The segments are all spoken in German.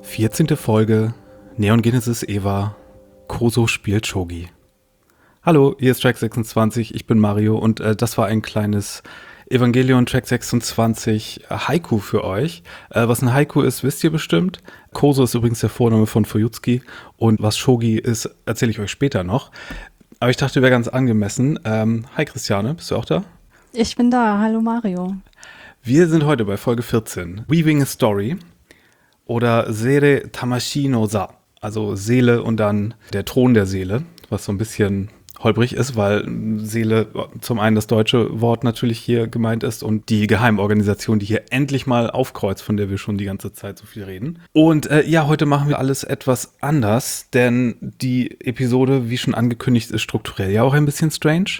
14. Folge Neon Genesis Eva Koso spielt Shogi. Hallo, hier ist Track 26, ich bin Mario und das war ein kleines Evangelion Track 26 Haiku für euch. Was ein Haiku ist, wisst ihr bestimmt. Koso ist übrigens der Vorname von Fuyutsuki und was Shogi ist, erzähle ich euch später noch. Aber ich dachte, wäre ganz angemessen. Hi Christiane, bist du auch da? Ich bin da, hallo Mario. Wir sind heute bei Folge 14, Weaving a Story oder Sere Tamashi no Sa, also Seele und dann der Thron der Seele, was so ein bisschen holprig ist, weil Seele zum einen das deutsche Wort natürlich hier gemeint ist und die Geheimorganisation, die hier endlich mal aufkreuzt, von der wir schon die ganze Zeit so viel reden. Und heute machen wir alles etwas anders, denn die Episode, wie schon angekündigt, ist strukturell ja auch ein bisschen strange.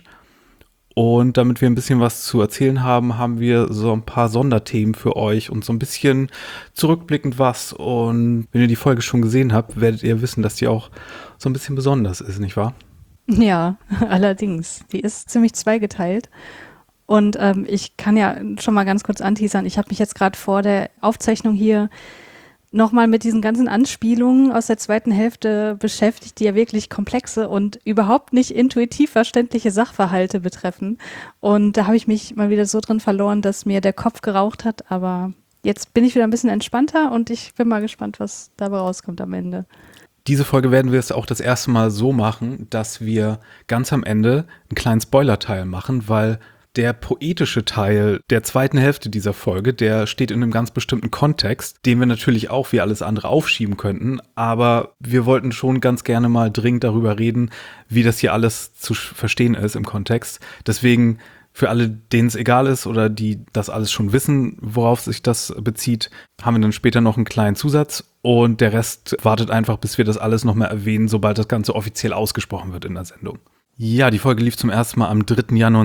Und damit wir ein bisschen was zu erzählen haben, haben wir so ein paar Sonderthemen für euch und so ein bisschen zurückblickend was. Und wenn ihr die Folge schon gesehen habt, werdet ihr wissen, dass die auch so ein bisschen besonders ist, nicht wahr? Ja, allerdings. Die ist ziemlich zweigeteilt. Und ich kann ja schon mal ganz kurz anteasern. Ich habe mich jetzt gerade vor der Aufzeichnung hier nochmal mit diesen ganzen Anspielungen aus der zweiten Hälfte beschäftigt, die ja wirklich komplexe und überhaupt nicht intuitiv verständliche Sachverhalte betreffen. Und da habe ich mich mal wieder so drin verloren, dass mir der Kopf geraucht hat. Aber jetzt bin ich wieder ein bisschen entspannter und ich bin mal gespannt, was dabei rauskommt am Ende. Diese Folge werden wir es auch das erste Mal so machen, dass wir ganz am Ende einen kleinen Spoiler-Teil machen, weil der poetische Teil der zweiten Hälfte dieser Folge, der steht in einem ganz bestimmten Kontext, den wir natürlich auch wie alles andere aufschieben könnten, aber wir wollten schon ganz gerne mal dringend darüber reden, wie das hier alles zu verstehen ist im Kontext. Deswegen für alle, denen es egal ist oder die das alles schon wissen, worauf sich das bezieht, haben wir dann später noch einen kleinen Zusatz und der Rest wartet einfach, bis wir das alles nochmal erwähnen, sobald das Ganze offiziell ausgesprochen wird in der Sendung. Ja, die Folge lief zum ersten Mal am 3. Januar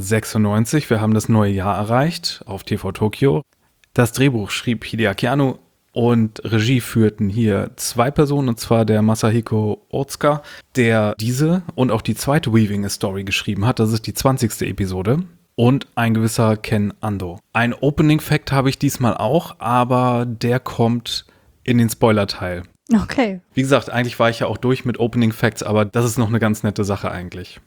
1996. Wir haben das neue Jahr erreicht auf TV Tokyo. Das Drehbuch schrieb Hideaki Anno und Regie führten hier zwei Personen, und zwar der Masahiko Otsuka, der diese und auch die zweite Weaving a Story geschrieben hat. Das ist die 20. Episode. Und ein gewisser Ken Ando. Ein Opening-Fact habe ich diesmal auch, aber der kommt in den Spoiler-Teil. Okay. Wie gesagt, eigentlich war ich ja auch durch mit Opening Facts, aber das ist noch eine ganz nette Sache eigentlich.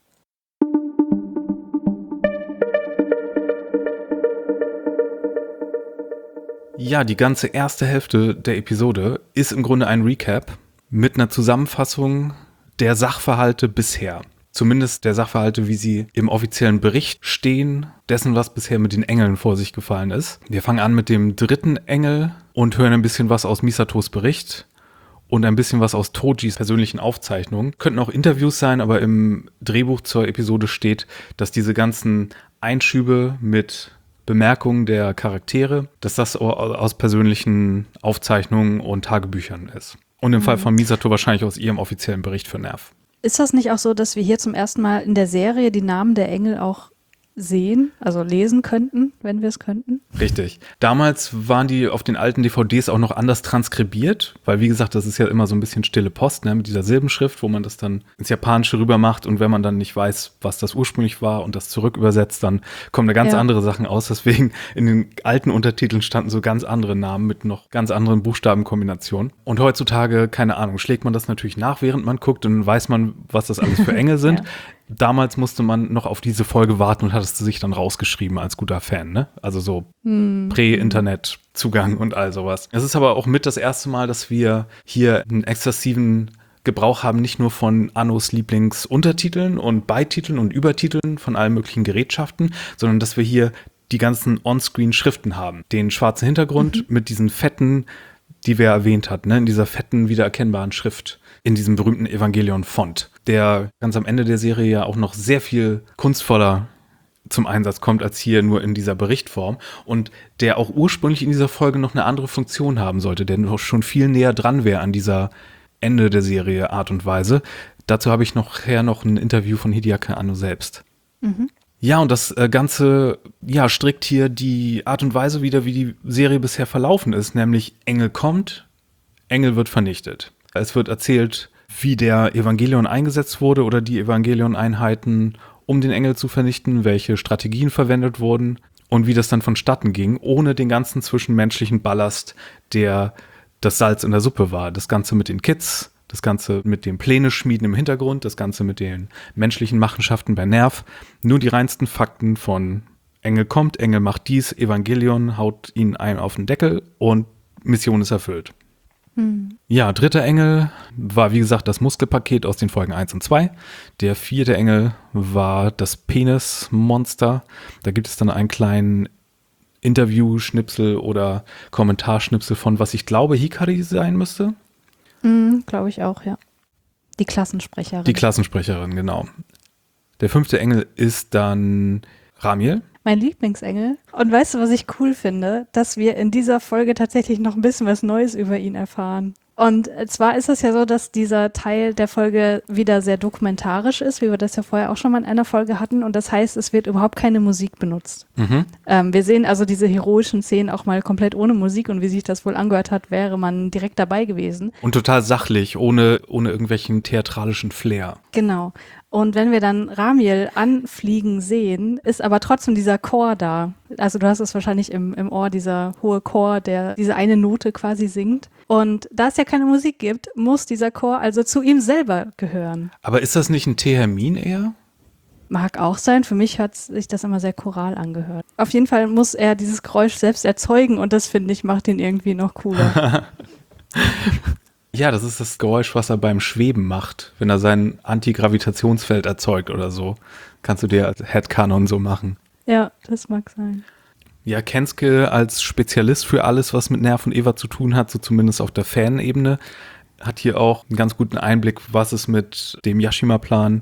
Ja, die ganze erste Hälfte der Episode ist im Grunde ein Recap mit einer Zusammenfassung der Sachverhalte bisher. Zumindest der Sachverhalte, wie sie im offiziellen Bericht stehen, dessen, was bisher mit den Engeln vor sich gefallen ist. Wir fangen an mit dem dritten Engel und hören ein bisschen was aus Misatos Bericht. Und ein bisschen was aus Tojis persönlichen Aufzeichnungen. Könnten auch Interviews sein, aber im Drehbuch zur Episode steht, dass diese ganzen Einschübe mit Bemerkungen der Charaktere, dass das aus persönlichen Aufzeichnungen und Tagebüchern ist. Und im Fall von Misato wahrscheinlich aus ihrem offiziellen Bericht für Nerv. Ist das nicht auch so, dass wir hier zum ersten Mal in der Serie die Namen der Engel auch sehen, also lesen könnten, wenn wir es könnten? Richtig. Damals waren die auf den alten DVDs auch noch anders transkribiert, weil wie gesagt, das ist ja immer so ein bisschen stille Post, ne, mit dieser Silbenschrift, wo man das dann ins Japanische rüber macht und wenn man dann nicht weiß, was das ursprünglich war und das zurück übersetzt, dann kommen da ganz andere Sachen aus. Deswegen in den alten Untertiteln standen so ganz andere Namen mit noch ganz anderen Buchstabenkombinationen. Und heutzutage, keine Ahnung, schlägt man das natürlich nach, während man guckt und dann weiß man, was das alles für Engel sind. Ja. Damals musste man noch auf diese Folge warten und hat es sich dann rausgeschrieben als guter Fan, ne? Also so Prä-Internet-Zugang und all sowas. Es ist aber auch mit das erste Mal, dass wir hier einen exzessiven Gebrauch haben, nicht nur von Annos Lieblingsuntertiteln und Beititeln und Übertiteln von allen möglichen Gerätschaften, sondern dass wir hier die ganzen On-Screen-Schriften haben. Den schwarzen Hintergrund mit diesen fetten, die wir erwähnt hatten, ne? In dieser fetten, wiedererkennbaren Schrift. In diesem berühmten Evangelion-Font, der ganz am Ende der Serie ja auch noch sehr viel kunstvoller zum Einsatz kommt, als hier nur in dieser Berichtform und der auch ursprünglich in dieser Folge noch eine andere Funktion haben sollte, der noch schon viel näher dran wäre an dieser Ende der Serie Art und Weise. Dazu habe ich nachher noch ein Interview von Hideaki Anno selbst. Ja, und das Ganze strickt hier die Art und Weise wieder, wie die Serie bisher verlaufen ist, nämlich Engel kommt, Engel wird vernichtet. Es wird erzählt, wie der Evangelion eingesetzt wurde oder die Evangelion-Einheiten, um den Engel zu vernichten, welche Strategien verwendet wurden und wie das dann vonstatten ging, ohne den ganzen zwischenmenschlichen Ballast, der das Salz in der Suppe war. Das Ganze mit den Kids, das Ganze mit dem Pläne-Schmieden im Hintergrund, das Ganze mit den menschlichen Machenschaften bei Nerv. Nur die reinsten Fakten von Engel kommt, Engel macht dies, Evangelion haut ihn einen auf den Deckel und Mission ist erfüllt. Ja, dritter Engel war, wie gesagt, das Muskelpaket aus den Folgen 1 und 2. Der vierte Engel war das Penismonster. Da gibt es dann einen kleinen Interview-Schnipsel oder Kommentarschnipsel von, was ich glaube, Hikari sein müsste. Glaube ich auch, ja. Die Klassensprecherin. Die Klassensprecherin, genau. Der fünfte Engel ist dann Ramiel. Mein Lieblingsengel. Und weißt du, was ich cool finde? Dass wir in dieser Folge tatsächlich noch ein bisschen was Neues über ihn erfahren. Und zwar ist es ja so, dass dieser Teil der Folge wieder sehr dokumentarisch ist, wie wir das ja vorher auch schon mal in einer Folge hatten. Und das heißt, es wird überhaupt keine Musik benutzt. Wir sehen also diese heroischen Szenen auch mal komplett ohne Musik. Und wie sich das wohl angehört hat, wäre man direkt dabei gewesen. Und total sachlich, ohne irgendwelchen theatralischen Flair. Genau. Und wenn wir dann Ramiel anfliegen sehen, ist aber trotzdem dieser Chor da. Also du hast es wahrscheinlich im Ohr, dieser hohe Chor, der diese eine Note quasi singt. Und da es ja keine Musik gibt, muss dieser Chor also zu ihm selber gehören. Aber ist das nicht ein Theremin eher? Mag auch sein. Für mich hat sich das immer sehr choral angehört. Auf jeden Fall muss er dieses Geräusch selbst erzeugen und das, finde ich, macht ihn irgendwie noch cooler. Ja, das ist das Geräusch, was er beim Schweben macht, wenn er sein Antigravitationsfeld erzeugt oder so. Kannst du dir als Headcanon so machen. Ja, das mag sein. Ja, Kensuke als Spezialist für alles, was mit Nerv und Eva zu tun hat, so zumindest auf der Fan-Ebene, hat hier auch einen ganz guten Einblick, was es mit dem Yashima-Plan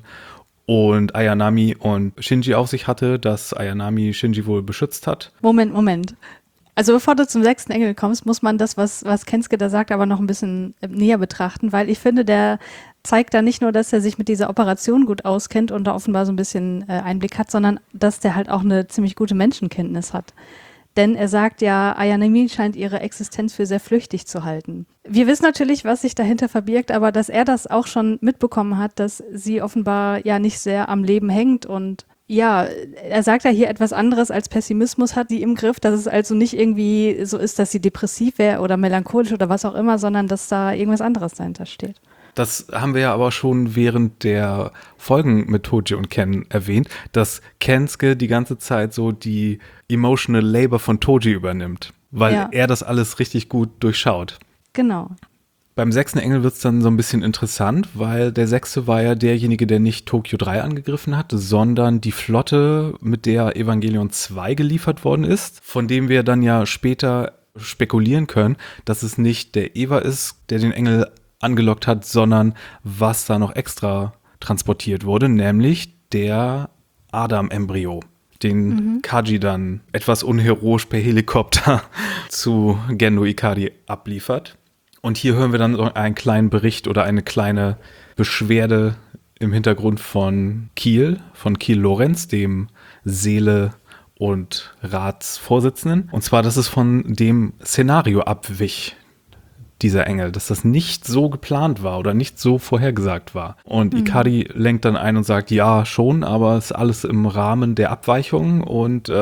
und Ayanami und Shinji auf sich hatte, dass Ayanami Shinji wohl beschützt hat. Moment. Also bevor du zum 6. Engel kommst, muss man das, was Kensuke da sagt, aber noch ein bisschen näher betrachten, weil ich finde, der zeigt da nicht nur, dass er sich mit dieser Operation gut auskennt und da offenbar so ein bisschen Einblick hat, sondern dass der halt auch eine ziemlich gute Menschenkenntnis hat. Denn er sagt ja, Ayanami scheint ihre Existenz für sehr flüchtig zu halten. Wir wissen natürlich, was sich dahinter verbirgt, aber dass er das auch schon mitbekommen hat, dass sie offenbar ja nicht sehr am Leben hängt und ja, er sagt ja hier etwas anderes als Pessimismus hat die im Griff, dass es also nicht irgendwie so ist, dass sie depressiv wäre oder melancholisch oder was auch immer, sondern dass da irgendwas anderes dahinter steht. Das haben wir ja aber schon während der Folgen mit Toji und Ken erwähnt, dass Kensuke die ganze Zeit so die emotional labor von Toji übernimmt, weil er das alles richtig gut durchschaut. Genau. Beim 6. Engel wird es dann so ein bisschen interessant, weil der 6. war ja derjenige, der nicht Tokyo 3 angegriffen hat, sondern die Flotte, mit der Evangelion 2 geliefert worden ist, von dem wir dann ja später spekulieren können, dass es nicht der Eva ist, der den Engel angelockt hat, sondern was da noch extra transportiert wurde, nämlich der Adam-Embryo, den Kaji dann etwas unheroisch per Helikopter zu Gendo Ikari abliefert. Und hier hören wir dann so einen kleinen Bericht oder eine kleine Beschwerde im Hintergrund von Kiel Lorenz, dem Seele- und Ratsvorsitzenden. Und zwar, dass es von dem Szenario abwich, dieser Engel, dass das nicht so geplant war oder nicht so vorhergesagt war. Und Ikari lenkt dann ein und sagt, ja, schon, aber es ist alles im Rahmen der Abweichungen und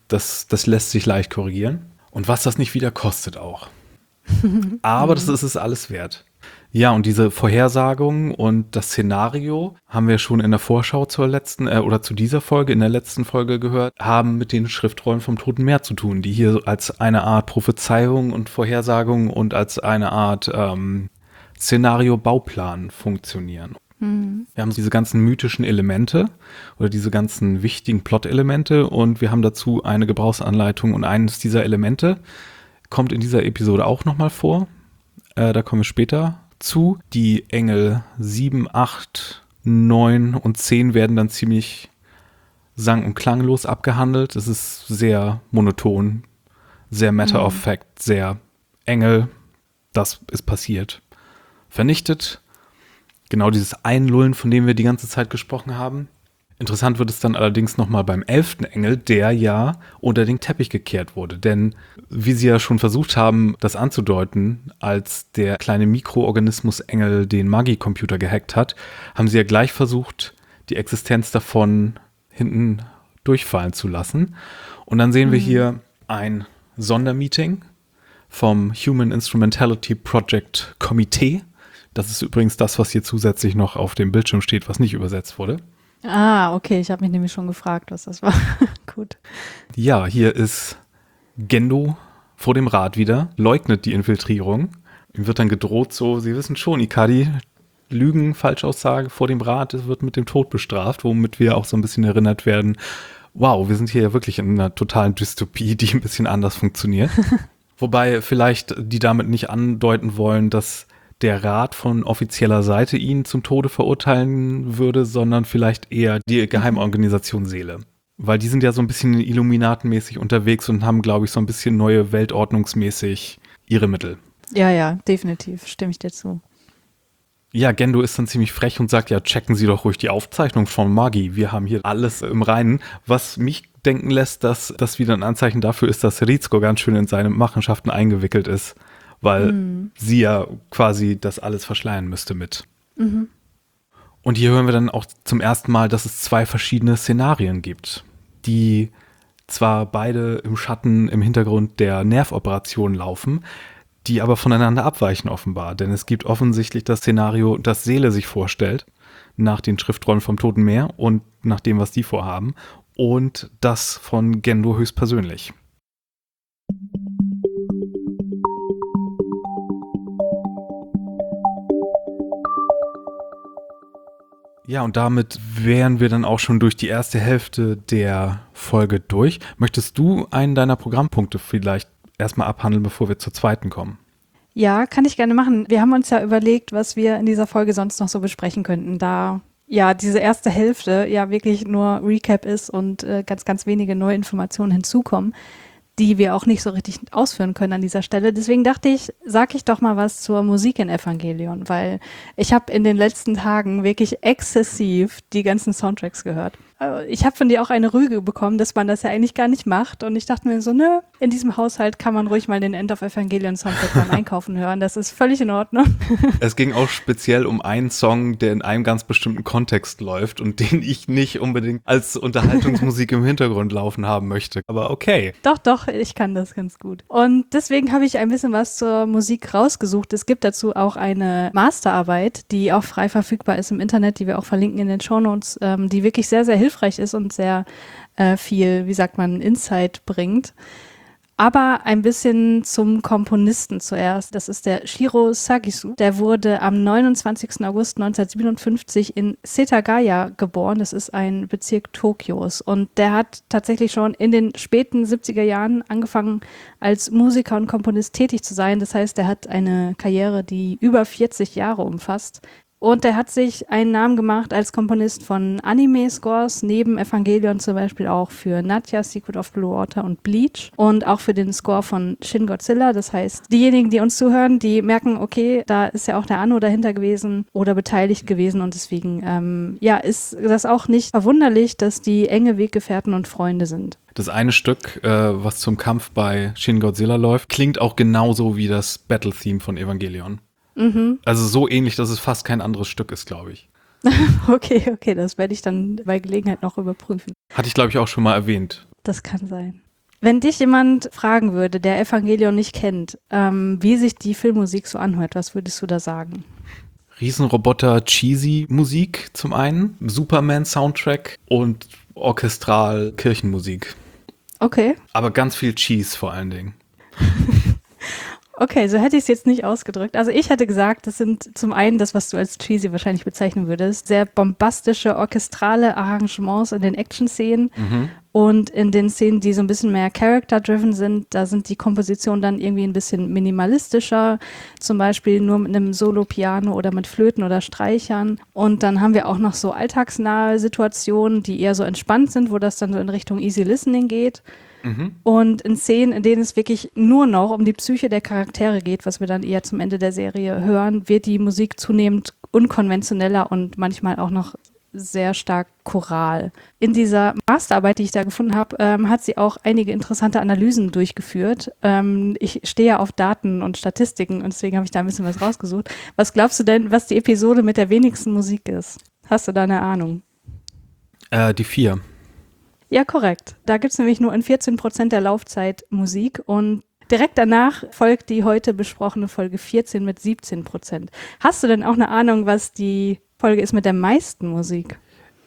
das lässt sich leicht korrigieren. Und was das nicht wieder kostet auch. Aber das ist es alles wert. Ja, und diese Vorhersagung und das Szenario haben wir schon in der Vorschau zur letzten oder zu dieser Folge, in der letzten Folge gehört, haben mit den Schriftrollen vom Toten Meer zu tun, die hier als eine Art Prophezeiung und Vorhersagung und als eine Art Szenario-Bauplan funktionieren. Wir haben diese ganzen mythischen Elemente oder diese ganzen wichtigen Plot-Elemente und wir haben dazu eine Gebrauchsanleitung und eines dieser Elemente kommt in dieser Episode auch nochmal vor. Da kommen wir später zu. Die Engel 7, 8, 9 und 10 werden dann ziemlich sang- und klanglos abgehandelt. Es ist sehr monoton, sehr matter of fact, sehr Engel, das ist passiert. Vernichtet. Genau dieses Einlullen, von dem wir die ganze Zeit gesprochen haben. Interessant wird es dann allerdings nochmal beim 11. Engel, der ja unter den Teppich gekehrt wurde. Denn wie sie ja schon versucht haben, das anzudeuten, als der kleine Mikroorganismus-Engel den Magi-Computer gehackt hat, haben sie ja gleich versucht, die Existenz davon hinten durchfallen zu lassen. Und dann sehen wir hier ein Sondermeeting vom Human Instrumentality Project Komitee. Das ist übrigens das, was hier zusätzlich noch auf dem Bildschirm steht, was nicht übersetzt wurde. Ah, okay, ich habe mich nämlich schon gefragt, was das war. Gut. Ja, hier ist Gendo vor dem Rat wieder, leugnet die Infiltrierung. Ihm wird dann gedroht so, Sie wissen schon, Ikari, Lügen, Falschaussage vor dem Rat, wird mit dem Tod bestraft, womit wir auch so ein bisschen erinnert werden, wow, wir sind hier ja wirklich in einer totalen Dystopie, die ein bisschen anders funktioniert. Wobei vielleicht die damit nicht andeuten wollen, dass der Rat von offizieller Seite ihn zum Tode verurteilen würde, sondern vielleicht eher die Geheimorganisation Seele. Weil die sind ja so ein bisschen illuminatenmäßig unterwegs und haben, glaube ich, so ein bisschen neue weltordnungsmäßig ihre Mittel. Ja, definitiv, stimme ich dir zu. Ja, Gendo ist dann ziemlich frech und sagt, ja, checken Sie doch ruhig die Aufzeichnung von Magi. Wir haben hier alles im Reinen. Was mich denken lässt, dass das wieder ein Anzeichen dafür ist, dass Rizko ganz schön in seine Machenschaften eingewickelt ist. Weil sie ja quasi das alles verschleiern müsste mit. Mhm. Und hier hören wir dann auch zum ersten Mal, dass es 2 verschiedene Szenarien gibt, die zwar beide im Schatten im Hintergrund der Nervoperation laufen, die aber voneinander abweichen offenbar. Denn es gibt offensichtlich das Szenario, das Seele sich vorstellt, nach den Schriftrollen vom Toten Meer und nach dem, was die vorhaben, und das von Gendo höchstpersönlich. Ja, und damit wären wir dann auch schon durch die erste Hälfte der Folge durch. Möchtest du einen deiner Programmpunkte vielleicht erstmal abhandeln, bevor wir zur zweiten kommen? Ja, kann ich gerne machen. Wir haben uns ja überlegt, was wir in dieser Folge sonst noch so besprechen könnten, da ja diese erste Hälfte ja wirklich nur Recap ist und ganz wenige neue Informationen hinzukommen, die wir auch nicht so richtig ausführen können an dieser Stelle. Deswegen dachte ich, sag ich doch mal was zur Musik in Evangelion, weil ich habe in den letzten Tagen wirklich exzessiv die ganzen Soundtracks gehört. Ich habe von dir auch eine Rüge bekommen, dass man das ja eigentlich gar nicht macht. Und ich dachte mir so, nö, in diesem Haushalt kann man ruhig mal den End of Evangelion Soundtrack beim Einkaufen hören. Das ist völlig in Ordnung. Es ging auch speziell um einen Song, der in einem ganz bestimmten Kontext läuft und den ich nicht unbedingt als Unterhaltungsmusik im Hintergrund laufen haben möchte. Aber okay. Doch, ich kann das ganz gut. Und deswegen habe ich ein bisschen was zur Musik rausgesucht. Es gibt dazu auch eine Masterarbeit, die auch frei verfügbar ist im Internet, die wir auch verlinken in den Shownotes, die wirklich sehr, sehr hilfreich ist und sehr viel, wie sagt man, Insight bringt. Aber ein bisschen zum Komponisten zuerst. Das ist der Shiro Sagisu. Der wurde am 29. August 1957 in Setagaya geboren. Das ist ein Bezirk Tokios. Und der hat tatsächlich schon in den späten 70er Jahren angefangen, als Musiker und Komponist tätig zu sein. Das heißt, er hat eine Karriere, die über 40 Jahre umfasst. Und er hat sich einen Namen gemacht als Komponist von Anime-Scores, neben Evangelion zum Beispiel auch für Nadja, Secret of Blue Water und Bleach und auch für den Score von Shin Godzilla. Das heißt, diejenigen, die uns zuhören, die merken, okay, da ist ja auch der Anno dahinter gewesen oder beteiligt gewesen und deswegen, ist das auch nicht verwunderlich, dass die enge Weggefährten und Freunde sind. Das eine Stück, was zum Kampf bei Shin Godzilla läuft, klingt auch genauso wie das Battle-Theme von Evangelion. Mhm. Also so ähnlich, dass es fast kein anderes Stück ist, glaube ich. Okay, das werde ich dann bei Gelegenheit noch überprüfen. Hatte ich, glaube ich, auch schon mal erwähnt. Das kann sein. Wenn dich jemand fragen würde, der Evangelion nicht kennt, wie sich die Filmmusik so anhört, was würdest du da sagen? Riesenroboter, cheesy Musik zum einen, Superman-Soundtrack und orchestral Kirchenmusik. Okay. Aber ganz viel Cheese vor allen Dingen. Okay, so hätte ich es jetzt nicht ausgedrückt. Also ich hätte gesagt, das sind zum einen das, was du als cheesy wahrscheinlich bezeichnen würdest, sehr bombastische, orchestrale Arrangements in den Action-Szenen und in den Szenen, die so ein bisschen mehr character-driven sind, da sind die Kompositionen dann irgendwie ein bisschen minimalistischer, zum Beispiel nur mit einem Solo-Piano oder mit Flöten oder Streichern. Und dann haben wir auch noch so alltagsnahe Situationen, die eher so entspannt sind, wo das dann so in Richtung Easy Listening geht. Und in Szenen, in denen es wirklich nur noch um die Psyche der Charaktere geht, was wir dann eher zum Ende der Serie hören, wird die Musik zunehmend unkonventioneller und manchmal auch noch sehr stark choral. In dieser Masterarbeit, die ich da gefunden habe, hat sie auch einige interessante Analysen durchgeführt. Ich stehe ja auf Daten und Statistiken und deswegen habe ich da ein bisschen was rausgesucht. Was glaubst du denn, was die Episode mit der wenigsten Musik ist? Hast du da eine Ahnung? Die 4. Ja, korrekt. Da gibt es nämlich nur in 14% der Laufzeit Musik und Direkt danach folgt die heute besprochene Folge 14 mit 17%. Hast du denn auch eine Ahnung, was die Folge ist mit der meisten Musik?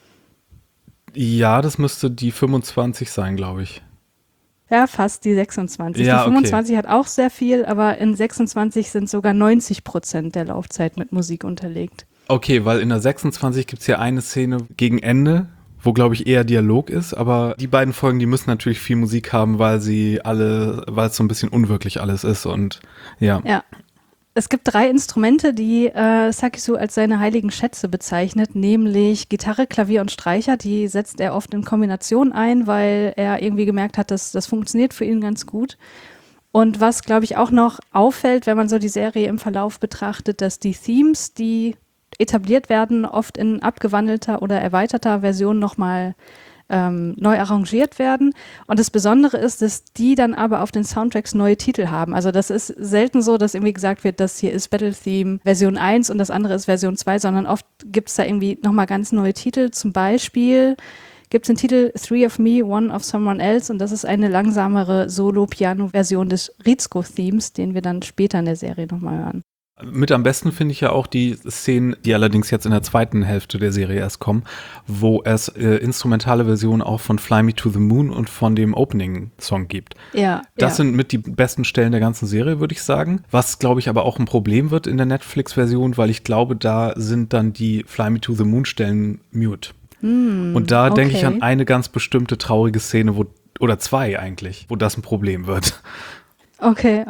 Ja, das müsste die 25 sein, glaube ich. Ja, fast die 26. Ja, Die 25 hat auch sehr viel, aber in 26 sind sogar 90% der Laufzeit mit Musik unterlegt. Okay, weil in der 26 gibt es ja eine Szene gegen Ende, wo, glaube ich, eher Dialog ist, aber die beiden Folgen, die müssen natürlich viel Musik haben, weil es so ein bisschen unwirklich alles ist und ja. Ja. Es gibt 3 Instrumente, die Sakisu als seine heiligen Schätze bezeichnet, nämlich Gitarre, Klavier und Streicher. Die setzt er oft in Kombination ein, weil er irgendwie gemerkt hat, dass das funktioniert für ihn ganz gut. Und was, glaube ich, auch noch auffällt, wenn man so die Serie im Verlauf betrachtet, dass die Themes, die etabliert werden, oft in abgewandelter oder erweiterter Version nochmal neu arrangiert werden. Und das Besondere ist, dass die dann aber auf den Soundtracks neue Titel haben. Also das ist selten so, dass irgendwie gesagt wird, das hier ist Battle Theme Version 1 und das andere ist Version 2, sondern oft gibt es da irgendwie nochmal ganz neue Titel. Zum Beispiel gibt es den Titel Three of Me, One of Someone Else und das ist eine langsamere Solo-Piano-Version des Rizko-Themes, den wir dann später in der Serie nochmal hören. Mit am besten finde ich ja auch die Szenen, die allerdings jetzt in der zweiten Hälfte der Serie erst kommen, wo es instrumentale Versionen auch von Fly Me to the Moon und von dem Opening-Song gibt. Ja. Das sind mit die besten Stellen der ganzen Serie, würde ich sagen. Was, glaube ich, aber auch ein Problem wird in der Netflix-Version, weil ich glaube, da sind dann die Fly Me to the Moon-Stellen mute. Und da denke ich an eine ganz bestimmte traurige Szene, oder 2 eigentlich, wo das ein Problem wird. Okay.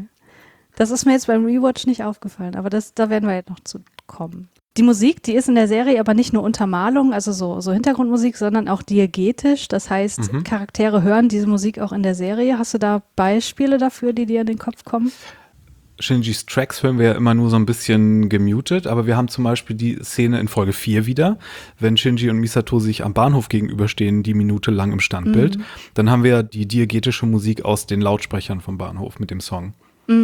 Das ist mir jetzt beim Rewatch nicht aufgefallen, aber da werden wir jetzt noch zu kommen. Die Musik, die ist in der Serie aber nicht nur Untermalung, also so Hintergrundmusik, sondern auch diegetisch. Das heißt, Charaktere hören diese Musik auch in der Serie. Hast du da Beispiele dafür, die dir in den Kopf kommen? Shinjis Tracks hören wir ja immer nur so ein bisschen gemutet, aber wir haben zum Beispiel die Szene in Folge 4 wieder, wenn Shinji und Misato sich am Bahnhof gegenüberstehen, die Minute lang im Standbild. Dann haben wir die diegetische Musik aus den Lautsprechern vom Bahnhof mit dem Song.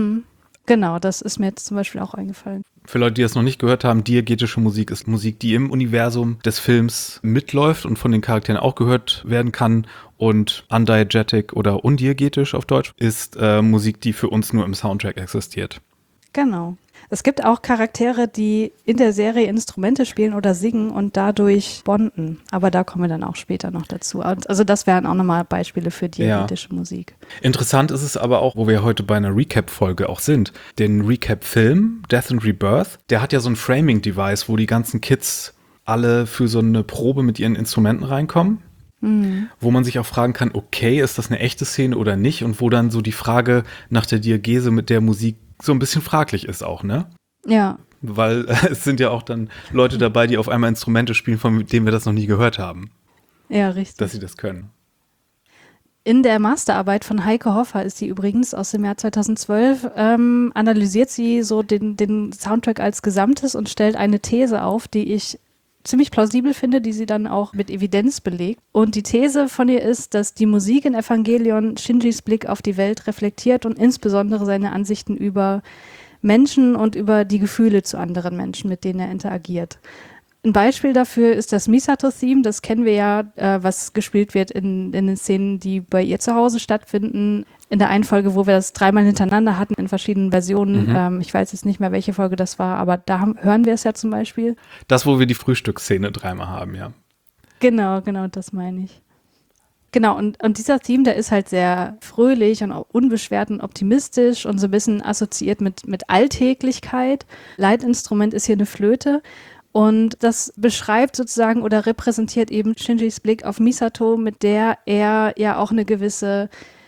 Genau, das ist mir jetzt zum Beispiel auch eingefallen. Für Leute, die das noch nicht gehört haben, diegetische Musik ist Musik, die im Universum des Films mitläuft und von den Charakteren auch gehört werden kann. Und undiegetic oder undiegetisch auf Deutsch ist Musik, die für uns nur im Soundtrack existiert. Genau. Es gibt auch Charaktere, die in der Serie Instrumente spielen oder singen und dadurch bonden. Aber da kommen wir dann auch später noch dazu. Also das wären auch nochmal Beispiele für diegetische Musik. Interessant ist es aber auch, wo wir heute bei einer Recap-Folge auch sind. Den Recap-Film Death and Rebirth, der hat ja so ein Framing-Device, wo die ganzen Kids alle für so eine Probe mit ihren Instrumenten reinkommen. Wo man sich auch fragen kann, okay, ist das eine echte Szene oder nicht? Und wo dann so die Frage nach der Diegese mit der Musik so ein bisschen fraglich ist auch, ne? Ja. Weil es sind ja auch dann Leute dabei, die auf einmal Instrumente spielen, von denen wir das noch nie gehört haben. Ja, richtig. Dass sie das können. In der Masterarbeit von Heike Hoffer ist sie übrigens aus dem Jahr 2012, analysiert sie so den Soundtrack als Gesamtes und stellt eine These auf, die ich ziemlich plausibel finde, die sie dann auch mit Evidenz belegt. Und die These von ihr ist, dass die Musik in Evangelion Shinjis Blick auf die Welt reflektiert und insbesondere seine Ansichten über Menschen und über die Gefühle zu anderen Menschen, mit denen er interagiert. Ein Beispiel dafür ist das Misato-Theme, das kennen wir ja, was gespielt wird in den Szenen, die bei ihr zu Hause stattfinden. In der einen Folge, wo wir das 3-mal hintereinander hatten, in verschiedenen Versionen. Ich weiß jetzt nicht mehr, welche Folge das war, aber da hören wir es ja zum Beispiel. Das, wo wir die Frühstücksszene 3-mal haben, ja. Genau, das meine ich. Genau, und dieser Theme, der ist halt sehr fröhlich und auch unbeschwert und optimistisch und so ein bisschen assoziiert mit Alltäglichkeit. Leitinstrument ist hier eine Flöte. Und das beschreibt sozusagen oder repräsentiert eben Shinjis Blick auf Misato, mit der er ja auch eine gewisse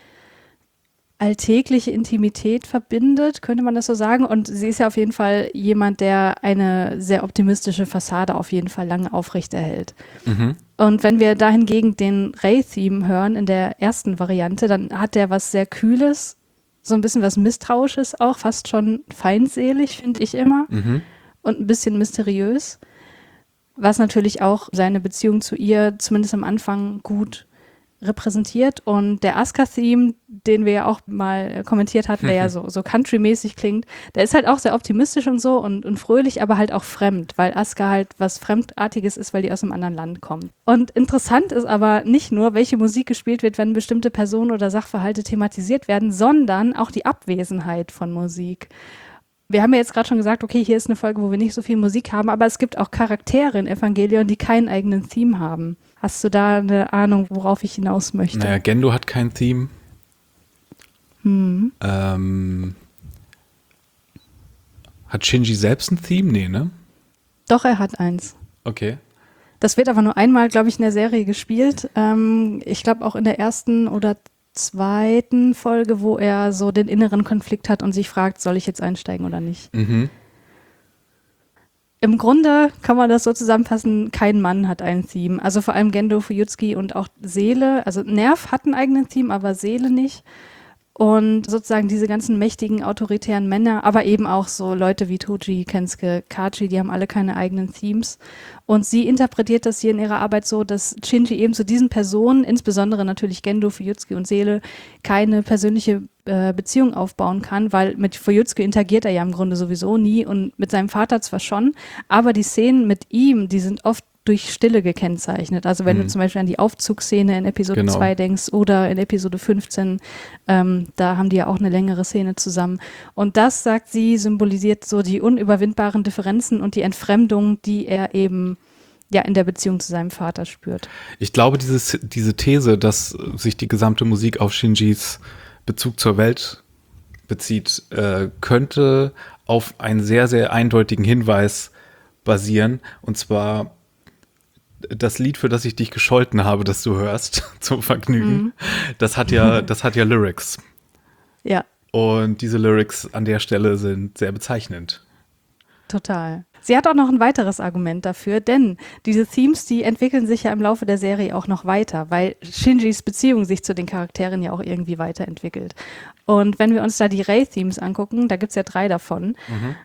alltägliche Intimität verbindet, könnte man das so sagen. Und sie ist ja auf jeden Fall jemand, der eine sehr optimistische Fassade auf jeden Fall lange aufrechterhält. Und wenn wir dahingegen den Rei-Theme hören in der ersten Variante, dann hat der was sehr Kühles, so ein bisschen was Misstrauisches auch, fast schon feindselig, finde ich immer. Und ein bisschen mysteriös, was natürlich auch seine Beziehung zu ihr zumindest am Anfang gut repräsentiert. Und der Asuka-Theme, den wir ja auch mal kommentiert hatten, der ja so country-mäßig klingt, der ist halt auch sehr optimistisch und so und fröhlich, aber halt auch fremd, weil Asuka halt was Fremdartiges ist, weil die aus einem anderen Land kommt. Und interessant ist aber nicht nur, welche Musik gespielt wird, wenn bestimmte Personen oder Sachverhalte thematisiert werden, sondern auch die Abwesenheit von Musik. Wir haben ja jetzt gerade schon gesagt, okay, hier ist eine Folge, wo wir nicht so viel Musik haben, aber es gibt auch Charaktere in Evangelion, die keinen eigenen Theme haben. Hast du da eine Ahnung, worauf ich hinaus möchte? Naja, Gendo hat kein Theme. Hat Shinji selbst ein Theme? Nee, ne? Doch, er hat eins. Okay. Das wird aber nur einmal, glaube ich, in der Serie gespielt. Ich glaube auch in der ersten oder zweiten Folge, wo er so den inneren Konflikt hat und sich fragt, soll ich jetzt einsteigen oder nicht. Mhm. Im Grunde kann man das so zusammenfassen, kein Mann hat ein Theme. Also vor allem Gendo, Fuyutsuki und auch Seele. Also Nerv hat ein eigenes Theme, aber Seele nicht. Und sozusagen diese ganzen mächtigen, autoritären Männer, aber eben auch so Leute wie Toji, Kensuke, Kachi, die haben alle keine eigenen Themes. Und sie interpretiert das hier in ihrer Arbeit so, dass Shinji eben zu diesen Personen, insbesondere natürlich Gendo, Fuyutsuki und Seele, keine persönliche Beziehung aufbauen kann, weil mit Fuyutsuki interagiert er ja im Grunde sowieso nie und mit seinem Vater zwar schon, aber die Szenen mit ihm, die sind oft durch Stille gekennzeichnet. Also wenn du zum Beispiel an die Aufzugsszene in Episode 2 denkst oder in Episode 15, da haben die ja auch eine längere Szene zusammen. Und das, sagt sie, symbolisiert so die unüberwindbaren Differenzen und die Entfremdung, die er eben ja in der Beziehung zu seinem Vater spürt. Ich glaube, diese These, dass sich die gesamte Musik auf Shinjis Bezug zur Welt bezieht, könnte auf einen sehr, sehr eindeutigen Hinweis basieren. Und zwar das Lied, für das ich dich gescholten habe, das du hörst, zum Vergnügen, das hat ja Lyrics. Ja. Und diese Lyrics an der Stelle sind sehr bezeichnend. Total. Sie hat auch noch ein weiteres Argument dafür, denn diese Themes, die entwickeln sich ja im Laufe der Serie auch noch weiter, weil Shinjis Beziehung sich zu den Charakteren ja auch irgendwie weiterentwickelt. Und wenn wir uns da die Rei-Themes angucken, da gibt's ja 3 davon,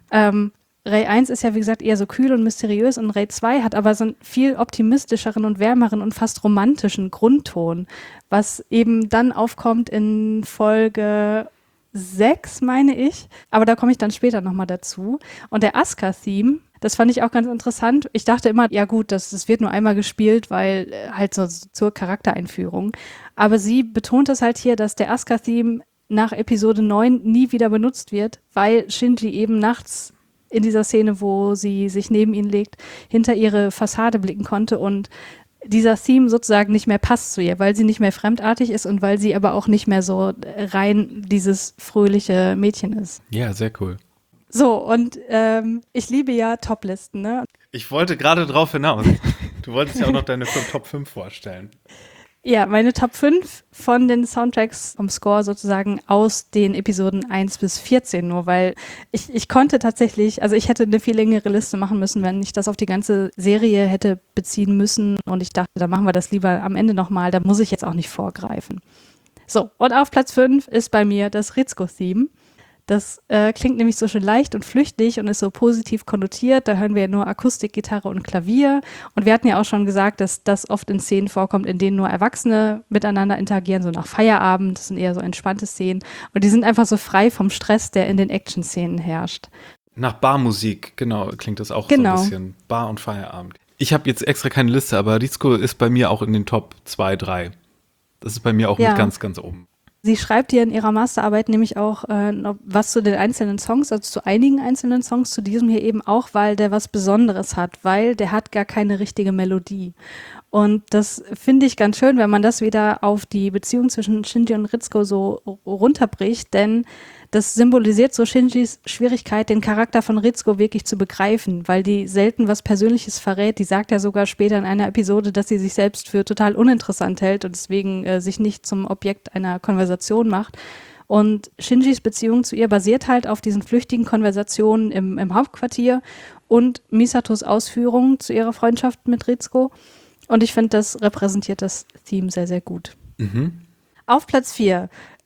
Rei 1 ist ja, wie gesagt, eher so kühl und mysteriös und Rei 2 hat aber so einen viel optimistischeren und wärmeren und fast romantischen Grundton, was eben dann aufkommt in Folge 6, meine ich. Aber da komme ich dann später nochmal dazu. Und der Asuka-Theme, das fand ich auch ganz interessant. Ich dachte immer, ja gut, das wird nur einmal gespielt, weil halt so zur Charaktereinführung. Aber sie betont es halt hier, dass der Asuka-Theme nach Episode 9 nie wieder benutzt wird, weil Shinji eben nachts in dieser Szene, wo sie sich neben ihn legt, hinter ihre Fassade blicken konnte und dieser Theme sozusagen nicht mehr passt zu ihr, weil sie nicht mehr fremdartig ist und weil sie aber auch nicht mehr so rein dieses fröhliche Mädchen ist. Ja, sehr cool. So, und ich liebe ja Toplisten, ne? Ich wollte gerade drauf hinaus. Du wolltest ja auch noch deine Top 5 vorstellen. Ja, meine Top 5 von den Soundtracks vom Score sozusagen aus den Episoden 1 bis 14 nur, weil ich konnte tatsächlich, also ich hätte eine viel längere Liste machen müssen, wenn ich das auf die ganze Serie hätte beziehen müssen und ich dachte, da machen wir das lieber am Ende nochmal, da muss ich jetzt auch nicht vorgreifen. So, und auf Platz 5 ist bei mir das Ritsuko-Theme. Das klingt nämlich so schön leicht und flüchtig und ist so positiv konnotiert. Da hören wir ja nur Akustik, Gitarre und Klavier. Und wir hatten ja auch schon gesagt, dass das oft in Szenen vorkommt, in denen nur Erwachsene miteinander interagieren, so nach Feierabend. Das sind eher so entspannte Szenen. Und die sind einfach so frei vom Stress, der in den Action-Szenen herrscht. Nach Barmusik, genau, klingt das auch Genau. so ein bisschen. Bar und Feierabend. Ich habe jetzt extra keine Liste, aber Ritsuko ist bei mir auch in den Top 2, 3. Das ist bei mir auch mit ganz, ganz oben. Sie schreibt hier in ihrer Masterarbeit nämlich auch was zu den einzelnen Songs, also zu einigen einzelnen Songs, zu diesem hier eben auch, weil der was Besonderes hat, weil der hat gar keine richtige Melodie. Und das finde ich ganz schön, wenn man das wieder auf die Beziehung zwischen Shinji und Ritsuko so runterbricht, denn das symbolisiert so Shinjis Schwierigkeit, den Charakter von Ritsuko wirklich zu begreifen, weil die selten was Persönliches verrät. Die sagt ja sogar später in einer Episode, dass sie sich selbst für total uninteressant hält und deswegen sich nicht zum Objekt einer Konversation macht. Und Shinjis Beziehung zu ihr basiert halt auf diesen flüchtigen Konversationen im Hauptquartier und Misatos Ausführungen zu ihrer Freundschaft mit Ritsuko. Und ich finde, das repräsentiert das Theme sehr, sehr gut. Mhm. Auf Platz 4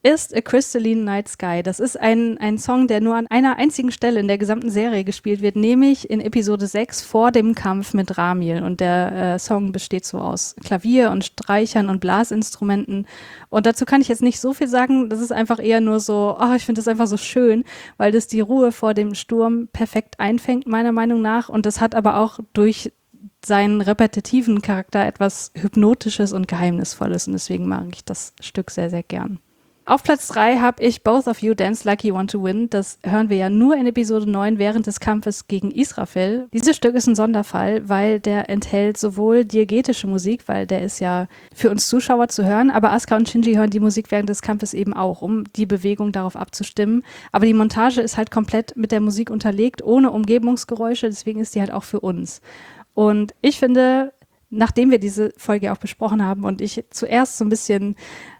ist A Crystalline Night Sky. Das ist ein Song, der nur an einer einzigen Stelle in der gesamten Serie gespielt wird, nämlich in Episode 6 vor dem Kampf mit Ramiel. Und der Song besteht so aus Klavier und Streichern und Blasinstrumenten. Und dazu kann ich jetzt nicht so viel sagen. Das ist einfach eher nur so, ich finde das einfach so schön, weil das die Ruhe vor dem Sturm perfekt einfängt, meiner Meinung nach. Und das hat aber auch durch seinen repetitiven Charakter etwas Hypnotisches und Geheimnisvolles. Und deswegen mag ich das Stück sehr, sehr gern. Auf Platz 3 habe ich Both of You Dance Like You Want to Win. Das hören wir ja nur in Episode 9 während des Kampfes gegen Israfel. Dieses Stück ist ein Sonderfall, weil der enthält sowohl diegetische Musik, weil der ist ja für uns Zuschauer zu hören, aber Asuka und Shinji hören die Musik während des Kampfes eben auch, um die Bewegung darauf abzustimmen. Aber die Montage ist halt komplett mit der Musik unterlegt, ohne Umgebungsgeräusche, deswegen ist die halt auch für uns. Und ich finde, nachdem wir diese Folge auch besprochen haben und ich zuerst so ein bisschen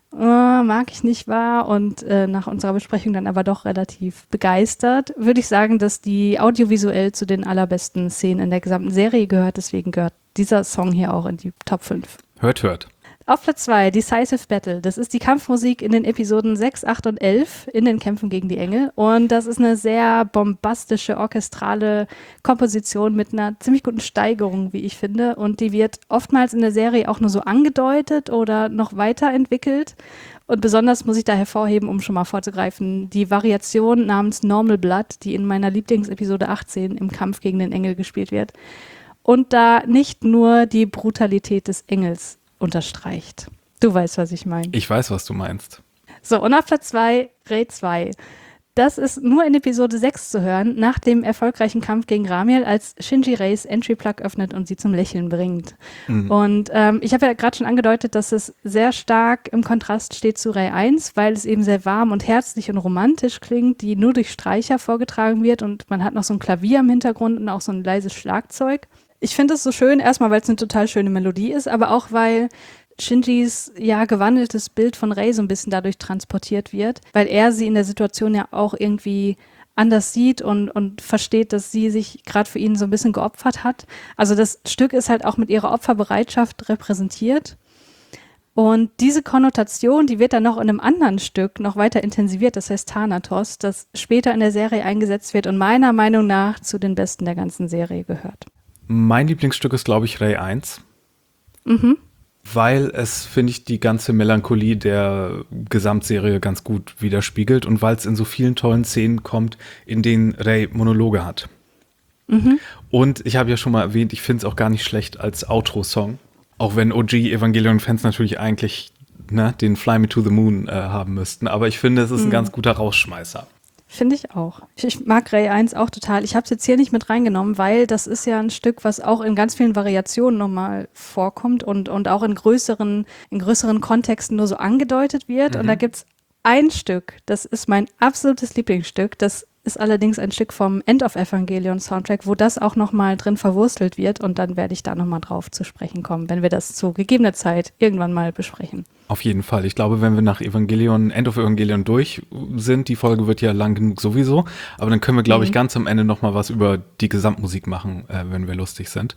mag ich nicht wahr und nach unserer Besprechung dann aber doch relativ begeistert, würde ich sagen, dass die audiovisuell zu den allerbesten Szenen in der gesamten Serie gehört. Deswegen gehört dieser Song hier auch in die Top 5. Hört. Auf Platz 2, Decisive Battle. Das ist die Kampfmusik in den Episoden 6, 8 und 11 in den Kämpfen gegen die Engel. Und das ist eine sehr bombastische, orchestrale Komposition mit einer ziemlich guten Steigerung, wie ich finde. Und die wird oftmals in der Serie auch nur so angedeutet oder noch weiterentwickelt. Und besonders muss ich da hervorheben, um schon mal vorzugreifen, die Variation namens Normal Blood, die in meiner Lieblingsepisode 18 im Kampf gegen den Engel gespielt wird. Und da nicht nur die Brutalität des Engels unterstreicht. Du weißt, was ich meine. Ich weiß, was du meinst. So, und auf Platz 2, Rey 2. Das ist nur in Episode 6 zu hören, nach dem erfolgreichen Kampf gegen Ramiel, als Shinji Reis Entry-Plug öffnet und sie zum Lächeln bringt. Mhm. Und ich habe ja gerade schon angedeutet, dass es sehr stark im Kontrast steht zu Rey 1, weil es eben sehr warm und herzlich und romantisch klingt, die nur durch Streicher vorgetragen wird und man hat noch so ein Klavier im Hintergrund und auch so ein leises Schlagzeug. Ich finde es so schön, erstmal, weil es eine total schöne Melodie ist, aber auch, weil Shinjis gewandeltes Bild von Rey so ein bisschen dadurch transportiert wird, weil er sie in der Situation ja auch irgendwie anders sieht und versteht, dass sie sich gerade für ihn so ein bisschen geopfert hat. Also das Stück ist halt auch mit ihrer Opferbereitschaft repräsentiert. Und diese Konnotation, die wird dann noch in einem anderen Stück noch weiter intensiviert, das heißt Thanatos, das später in der Serie eingesetzt wird und meiner Meinung nach zu den besten der ganzen Serie gehört. Mein Lieblingsstück ist, glaube ich, Rey 1. Mhm. Weil es, finde ich, die ganze Melancholie der Gesamtserie ganz gut widerspiegelt und weil es in so vielen tollen Szenen kommt, in denen Rey Monologe hat. Mhm. Und ich habe ja schon mal erwähnt, ich finde es auch gar nicht schlecht als Outro-Song. Auch wenn OG-Evangelion-Fans natürlich eigentlich den Fly Me to the Moon haben müssten. Aber ich finde, es ist ein ganz guter Rausschmeißer. Finde ich auch. Ich mag Rey 1 auch total. Ich habe es jetzt hier nicht mit reingenommen, weil das ist ja ein Stück, was auch in ganz vielen Variationen nochmal vorkommt und auch in größeren Kontexten nur so angedeutet wird. Und da gibt's ein Stück, das ist mein absolutes Lieblingsstück. Das ist allerdings ein Stück vom End of Evangelion Soundtrack, wo das auch nochmal drin verwurstelt wird. Und dann werde ich da nochmal drauf zu sprechen kommen, wenn wir das zu gegebener Zeit irgendwann mal besprechen. Auf jeden Fall. Ich glaube, wenn wir nach End of Evangelion durch sind, die Folge wird ja lang genug sowieso, aber dann können wir, glaube ich, ganz am Ende nochmal was über die Gesamtmusik machen, wenn wir lustig sind.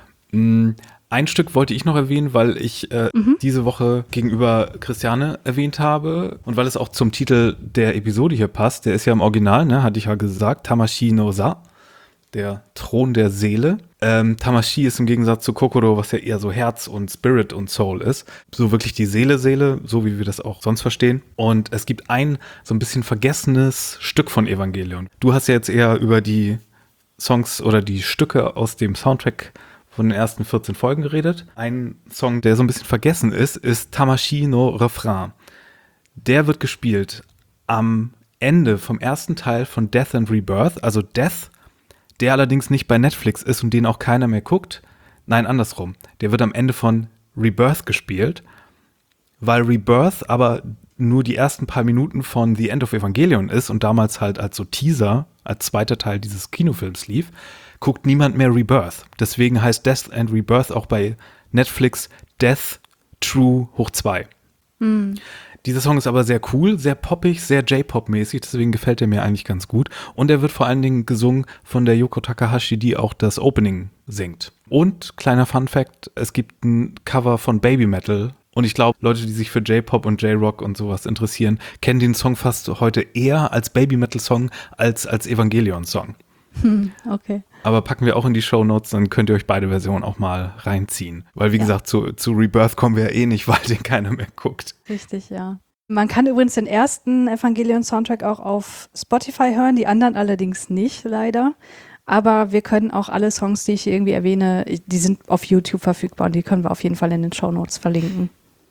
Ein Stück wollte ich noch erwähnen, weil ich diese Woche gegenüber Christiane erwähnt habe und weil es auch zum Titel der Episode hier passt. Der ist ja im Original, hatte ich ja gesagt, Tamashii no Sa, der Thron der Seele. Tamashii ist im Gegensatz zu Kokoro, was ja eher so Herz und Spirit und Soul ist, so wirklich die Seele, so wie wir das auch sonst verstehen. Und es gibt ein so ein bisschen vergessenes Stück von Evangelion. Du hast ja jetzt eher über die Songs oder die Stücke aus dem Soundtrack von den ersten 14 Folgen geredet. Ein Song, der so ein bisschen vergessen ist Tamashii no Refrain. Der wird gespielt am Ende vom ersten Teil von Death and Rebirth, also Death, der allerdings nicht bei Netflix ist und den auch keiner mehr guckt. Nein, andersrum. Der wird am Ende von Rebirth gespielt, weil Rebirth aber nur die ersten paar Minuten von The End of Evangelion ist und damals halt als so Teaser, als zweiter Teil dieses Kinofilms lief, guckt niemand mehr Rebirth. Deswegen heißt Death and Rebirth auch bei Netflix Death True hoch 2. Dieser Song ist aber sehr cool, sehr poppig, sehr J-Pop-mäßig, deswegen gefällt er mir eigentlich ganz gut. Und er wird vor allen Dingen gesungen von der Yoko Takahashi, die auch das Opening singt. Und, kleiner Fun-Fact, es gibt ein Cover von Baby Metal Und ich glaube, Leute, die sich für J-Pop und J-Rock und sowas interessieren, kennen den Song fast heute eher als Baby-Metal-Song als Evangelion-Song. Okay. Aber packen wir auch in die Shownotes, dann könnt ihr euch beide Versionen auch mal reinziehen. Weil, wie gesagt, zu Rebirth kommen wir ja eh nicht, weil den keiner mehr guckt. Richtig, ja. Man kann übrigens den ersten Evangelion-Soundtrack auch auf Spotify hören, die anderen allerdings nicht, leider. Aber wir können auch alle Songs, die ich hier irgendwie erwähne, die sind auf YouTube verfügbar und die können wir auf jeden Fall in den Shownotes verlinken.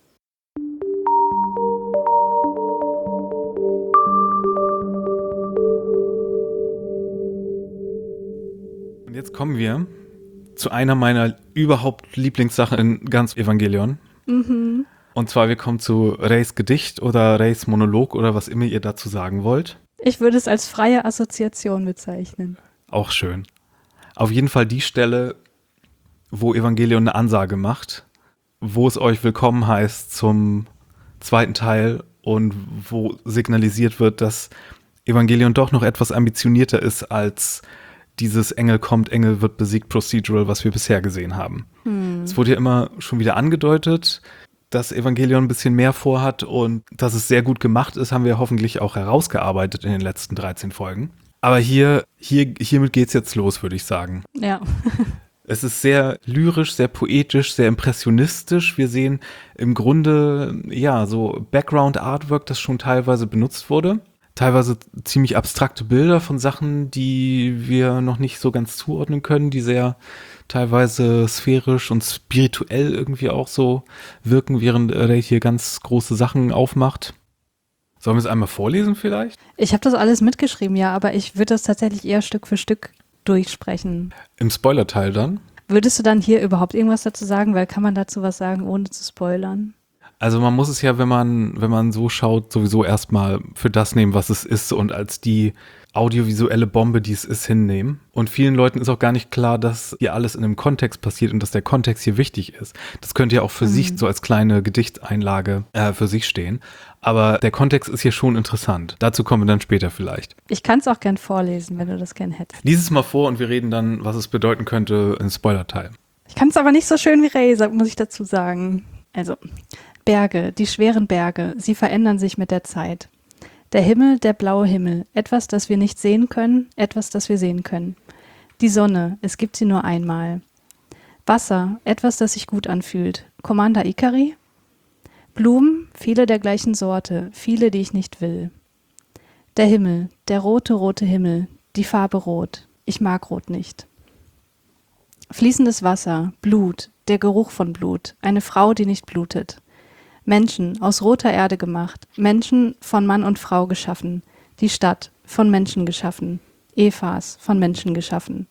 Und jetzt kommen wir zu einer meiner überhaupt Lieblingssachen in ganz Evangelion. Mhm. Und zwar, wir kommen zu Reis Gedicht oder Reis Monolog oder was immer ihr dazu sagen wollt. Ich würde es als freie Assoziation bezeichnen. Auch schön. Auf jeden Fall die Stelle, wo Evangelion eine Ansage macht, wo es euch willkommen heißt zum zweiten Teil und wo signalisiert wird, dass Evangelion doch noch etwas ambitionierter ist als dieses Engel kommt, Engel wird besiegt Procedural, was wir bisher gesehen haben. Es wurde ja immer schon wieder angedeutet, dass Evangelion ein bisschen mehr vorhat und dass es sehr gut gemacht ist, haben wir hoffentlich auch herausgearbeitet in den letzten 13 Folgen. Aber hiermit geht's jetzt los, würde ich sagen. Ja. Es ist sehr lyrisch, sehr poetisch, sehr impressionistisch. Wir sehen im Grunde, ja, so Background-Artwork, das schon teilweise benutzt wurde. Teilweise ziemlich abstrakte Bilder von Sachen, die wir noch nicht so ganz zuordnen können, die sehr teilweise sphärisch und spirituell irgendwie auch so wirken, während Rei hier ganz große Sachen aufmacht. Sollen wir es einmal vorlesen vielleicht? Ich habe das alles mitgeschrieben, ja, aber ich würde das tatsächlich eher Stück für Stück durchsprechen. Im Spoilerteil dann? Würdest du dann hier überhaupt irgendwas dazu sagen? Weil kann man dazu was sagen, ohne zu spoilern? Also man muss es ja, wenn man so schaut, sowieso erstmal für das nehmen, was es ist und als die audiovisuelle Bombe, die es ist, hinnehmen. Und vielen Leuten ist auch gar nicht klar, dass hier alles in einem Kontext passiert und dass der Kontext hier wichtig ist. Das könnte ja auch für sich so als kleine Gedichteinlage für sich stehen. Aber der Kontext ist hier schon interessant. Dazu kommen wir dann später vielleicht. Ich kann es auch gern vorlesen, wenn du das gern hättest. Lies es mal vor und wir reden dann, was es bedeuten könnte im Spoilerteil. Ich kann es aber nicht so schön wie Ray, muss ich dazu sagen. Also, Berge, die schweren Berge, sie verändern sich mit der Zeit. Der Himmel, der blaue Himmel, etwas, das wir nicht sehen können, etwas, das wir sehen können. Die Sonne, es gibt sie nur einmal. Wasser, etwas, das sich gut anfühlt. Commander Ikari? Blumen, viele der gleichen Sorte, viele, die ich nicht will. Der Himmel, der rote, rote Himmel, die Farbe Rot. Ich mag Rot nicht. Fließendes Wasser, Blut, der Geruch von Blut, eine Frau, die nicht blutet. Menschen, aus roter Erde gemacht, Menschen von Mann und Frau geschaffen, die Stadt, von Menschen geschaffen, Evas, von Menschen geschaffen.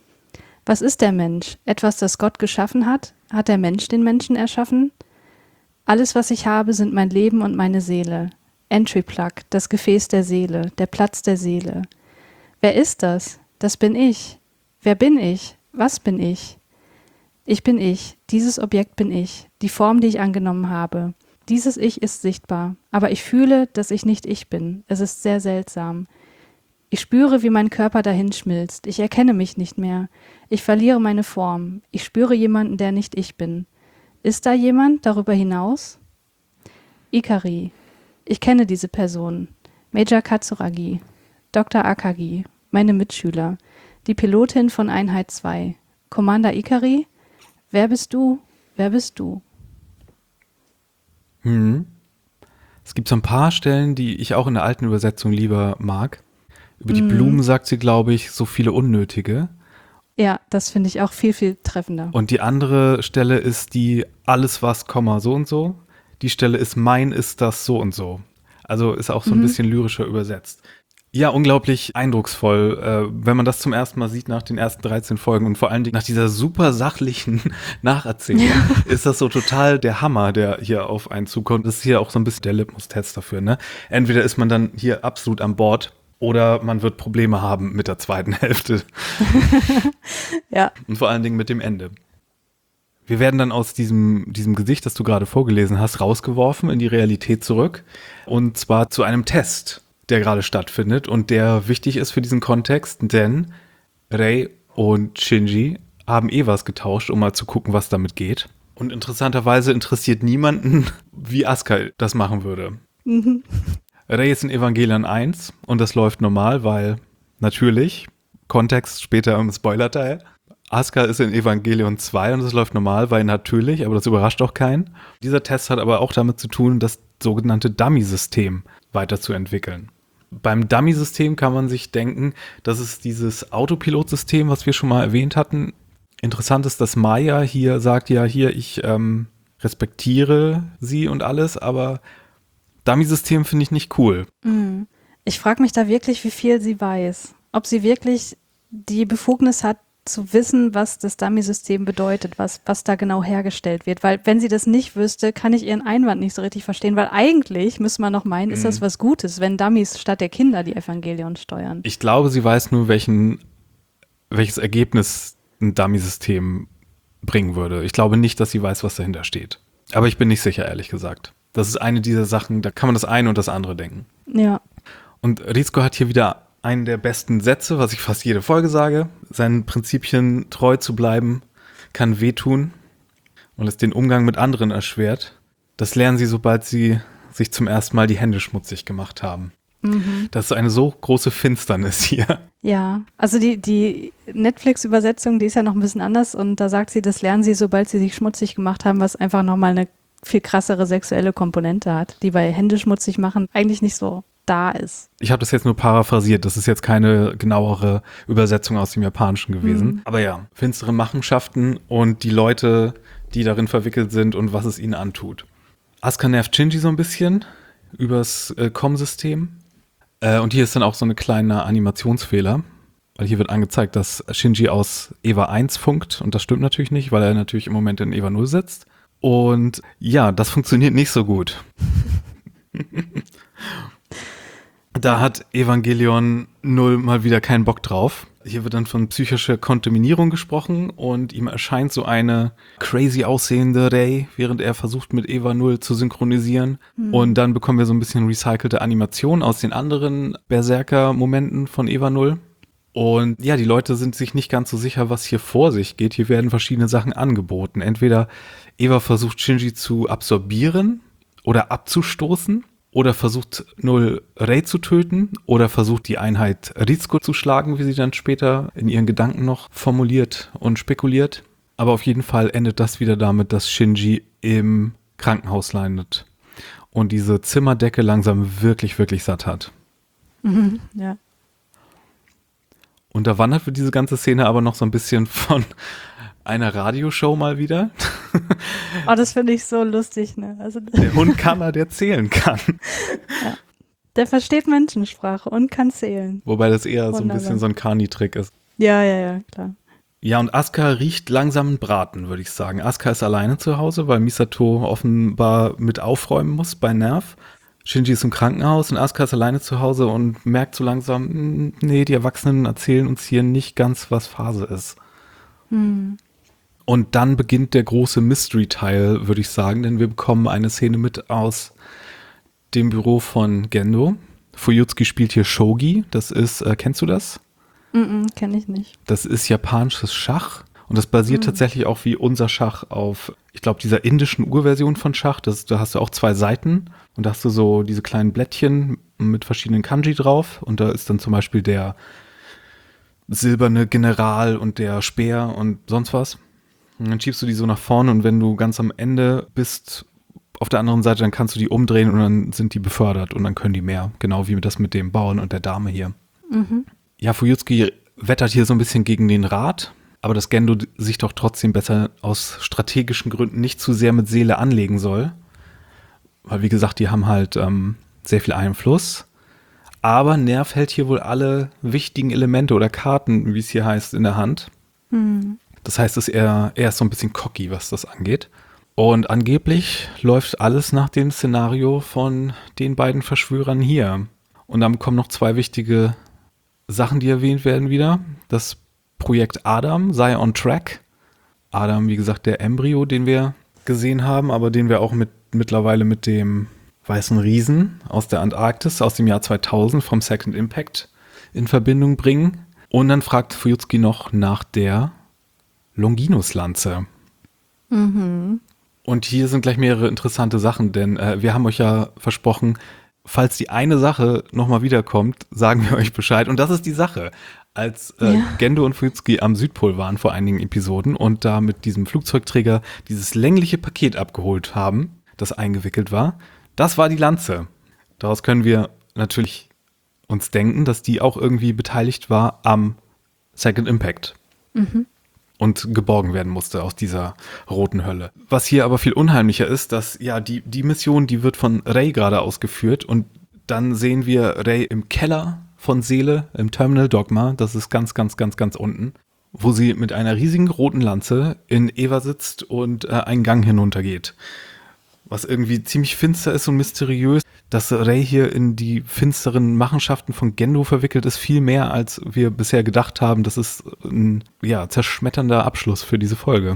Was ist der Mensch? Etwas, das Gott geschaffen hat? Hat der Mensch den Menschen erschaffen? Alles, was ich habe, sind mein Leben und meine Seele. Entry Plug, das Gefäß der Seele, der Platz der Seele. Wer ist das? Das bin ich. Wer bin ich? Was bin ich? Ich bin ich, dieses Objekt bin ich, die Form, die ich angenommen habe. Dieses Ich ist sichtbar, aber ich fühle, dass ich nicht ich bin. Es ist sehr seltsam. Ich spüre, wie mein Körper dahin schmilzt. Ich erkenne mich nicht mehr. Ich verliere meine Form. Ich spüre jemanden, der nicht ich bin. Ist da jemand darüber hinaus? Ikari. Ich kenne diese Person. Major Katsuragi. Dr. Akagi. Meine Mitschüler. Die Pilotin von Einheit 2. Commander Ikari? Wer bist du? Wer bist du? Es gibt so ein paar Stellen, die ich auch in der alten Übersetzung lieber mag. Über die Blumen sagt sie, glaube ich, so viele unnötige. Ja, das finde ich auch viel, viel treffender. Und die andere Stelle ist die alles was, Komma, so und so. Die Stelle ist mein ist das so und so. Also ist auch so ein bisschen lyrischer übersetzt. Ja, unglaublich eindrucksvoll, wenn man das zum ersten Mal sieht nach den ersten 13 Folgen und vor allen Dingen nach dieser super sachlichen Nacherzählung, ist das so total der Hammer, der hier auf einen zukommt. Das ist hier auch so ein bisschen der Litmus-Test dafür, ne? Entweder ist man dann hier absolut an Bord oder man wird Probleme haben mit der zweiten Hälfte. Ja. Und vor allen Dingen mit dem Ende. Wir werden dann aus diesem Gesicht, das du gerade vorgelesen hast, rausgeworfen in die Realität zurück. Und zwar zu einem Test, der gerade stattfindet und der wichtig ist für diesen Kontext, denn Rei und Shinji haben was getauscht, um mal zu gucken, was damit geht. Und interessanterweise interessiert niemanden, wie Asuka das machen würde. Mhm. Rey ist in Evangelion 1 und das läuft normal, weil natürlich, Kontext später im Spoilerteil, Asuka ist in Evangelion 2 und das läuft normal, weil natürlich, aber das überrascht auch keinen. Dieser Test hat aber auch damit zu tun, das sogenannte Dummy-System weiterzuentwickeln. Beim Dummy-System kann man sich denken, das ist dieses Autopilot-System, was wir schon mal erwähnt hatten. Interessant ist, dass Maya hier sagt, ja, hier, ich respektiere sie und alles, aber Dummy-System finde ich nicht cool. Ich frage mich da wirklich, wie viel sie weiß. Ob sie wirklich die Befugnis hat, zu wissen, was das Dummy-System bedeutet, was da genau hergestellt wird. Weil wenn sie das nicht wüsste, kann ich ihren Einwand nicht so richtig verstehen, weil eigentlich, müsste man noch meinen, ist das was Gutes, wenn Dummies statt der Kinder die Evangelion steuern. Ich glaube, sie weiß nur, welches Ergebnis ein Dummy-System bringen würde. Ich glaube nicht, dass sie weiß, was dahinter steht. Aber ich bin nicht sicher, ehrlich gesagt. Das ist eine dieser Sachen, da kann man das eine und das andere denken. Ja. Und Rizko hat hier wieder einen der besten Sätze, was ich fast jede Folge sage. Seinen Prinzipien treu zu bleiben, kann wehtun und es den Umgang mit anderen erschwert. Das lernen sie, sobald sie sich zum ersten Mal die Hände schmutzig gemacht haben. Das ist eine so große Finsternis hier. Ja, also die Netflix-Übersetzung, die ist ja noch ein bisschen anders und da sagt sie, das lernen sie, sobald sie sich schmutzig gemacht haben, was einfach nochmal eine viel krassere sexuelle Komponente hat, die bei Hände schmutzig machen eigentlich nicht so da ist. Ich habe das jetzt nur paraphrasiert, das ist jetzt keine genauere Übersetzung aus dem Japanischen gewesen. Aber ja, finstere Machenschaften und die Leute, die darin verwickelt sind und was es ihnen antut. Asuka nervt Shinji so ein bisschen übers Com-System. Und hier ist dann auch so eine kleine Animationsfehler, weil hier wird angezeigt, dass Shinji aus Eva 1 funkt und das stimmt natürlich nicht, weil er natürlich im Moment in Eva 0 sitzt. Und ja, das funktioniert nicht so gut. Da hat Evangelion 0 mal wieder keinen Bock drauf. Hier wird dann von psychischer Kontaminierung gesprochen und ihm erscheint so eine crazy aussehende Rey, während er versucht mit Eva 0 zu synchronisieren. Und dann bekommen wir so ein bisschen recycelte Animationen aus den anderen Berserker-Momenten von Eva 0. Und ja, die Leute sind sich nicht ganz so sicher, was hier vor sich geht. Hier werden verschiedene Sachen angeboten. Entweder Eva versucht Shinji zu absorbieren oder abzustoßen. Oder versucht 0 Rey zu töten oder versucht die Einheit Rizko zu schlagen, wie sie dann später in ihren Gedanken noch formuliert und spekuliert. Aber auf jeden Fall endet das wieder damit, dass Shinji im Krankenhaus landet und diese Zimmerdecke langsam wirklich, wirklich satt hat. Ja. Und da wandert für diese ganze Szene aber noch so ein bisschen von einer Radioshow mal wieder. Oh, das finde ich so lustig, ne? Also, Der Hund kann, der zählen kann. ja. Der versteht Menschensprache und kann zählen. Wobei das eher Wunderbar. so ein bisschen so ein Kani-Trick ist. Ja, klar. Ja, und Asuka riecht langsam einen Braten, würde ich sagen. Asuka ist alleine zu Hause, weil Misato offenbar mit aufräumen muss bei Nerv. Shinji ist im Krankenhaus und Asuka ist alleine zu Hause und merkt so langsam, nee, die Erwachsenen erzählen uns hier nicht ganz, was Phase ist. Und dann beginnt der große Mystery-Teil, würde ich sagen, denn wir bekommen eine Szene mit aus dem Büro von Gendo. Fuyutsuki spielt hier Shogi, das ist, kennst du das? Kenne ich nicht. Das ist japanisches Schach und das basiert tatsächlich auch wie unser Schach auf, ich glaube, dieser indischen Urversion von Schach. Da hast du auch 2 Seiten und da hast du so diese kleinen Blättchen mit verschiedenen Kanji drauf und da ist dann zum Beispiel der silberne General und der Speer und sonst was. Und dann schiebst du die so nach vorne und wenn du ganz am Ende bist auf der anderen Seite, dann kannst du die umdrehen und dann sind die befördert und dann können die mehr. Genau wie das mit dem Bauern und der Dame hier. Ja, Fuyutsuki wettert hier so ein bisschen gegen den Rat, aber dass Gendo sich doch trotzdem besser aus strategischen Gründen nicht zu sehr mit Seele anlegen soll. Weil wie gesagt, die haben halt sehr viel Einfluss. Aber Nerv hält hier wohl alle wichtigen Elemente oder Karten, wie es hier heißt, in der Hand. Das heißt, dass er ist so ein bisschen cocky, was das angeht. Und angeblich läuft alles nach dem Szenario von den beiden Verschwörern hier. Und dann kommen noch 2 wichtige Sachen, die erwähnt werden wieder. Das Projekt Adam sei on track. Adam, wie gesagt, der Embryo, den wir gesehen haben, aber den wir auch mittlerweile mit dem Weißen Riesen aus der Antarktis aus dem Jahr 2000 vom Second Impact in Verbindung bringen. Und dann fragt Fuyutsuki noch nach der Longinus-Lanze. Und hier sind gleich mehrere interessante Sachen, denn wir haben euch ja versprochen, falls die eine Sache nochmal wiederkommt, sagen wir euch Bescheid. Und das ist die Sache. Als Gendo und Fuyutsuki am Südpol waren vor einigen Episoden und da mit diesem Flugzeugträger dieses längliche Paket abgeholt haben, das eingewickelt war, das war die Lanze. Daraus können wir natürlich uns denken, dass die auch irgendwie beteiligt war am Second Impact. Und geborgen werden musste aus dieser roten Hölle. Was hier aber viel unheimlicher ist, dass ja die Mission, die wird von Rei gerade ausgeführt und dann sehen wir Rei im Keller von Seele, im Terminal Dogma, das ist ganz, ganz, ganz, ganz unten, wo sie mit einer riesigen roten Lanze in Eva sitzt und einen Gang hinuntergeht. Was irgendwie ziemlich finster ist und mysteriös. Dass Rei hier in die finsteren Machenschaften von Gendo verwickelt ist, viel mehr, als wir bisher gedacht haben. Das ist ein zerschmetternder Abschluss für diese Folge.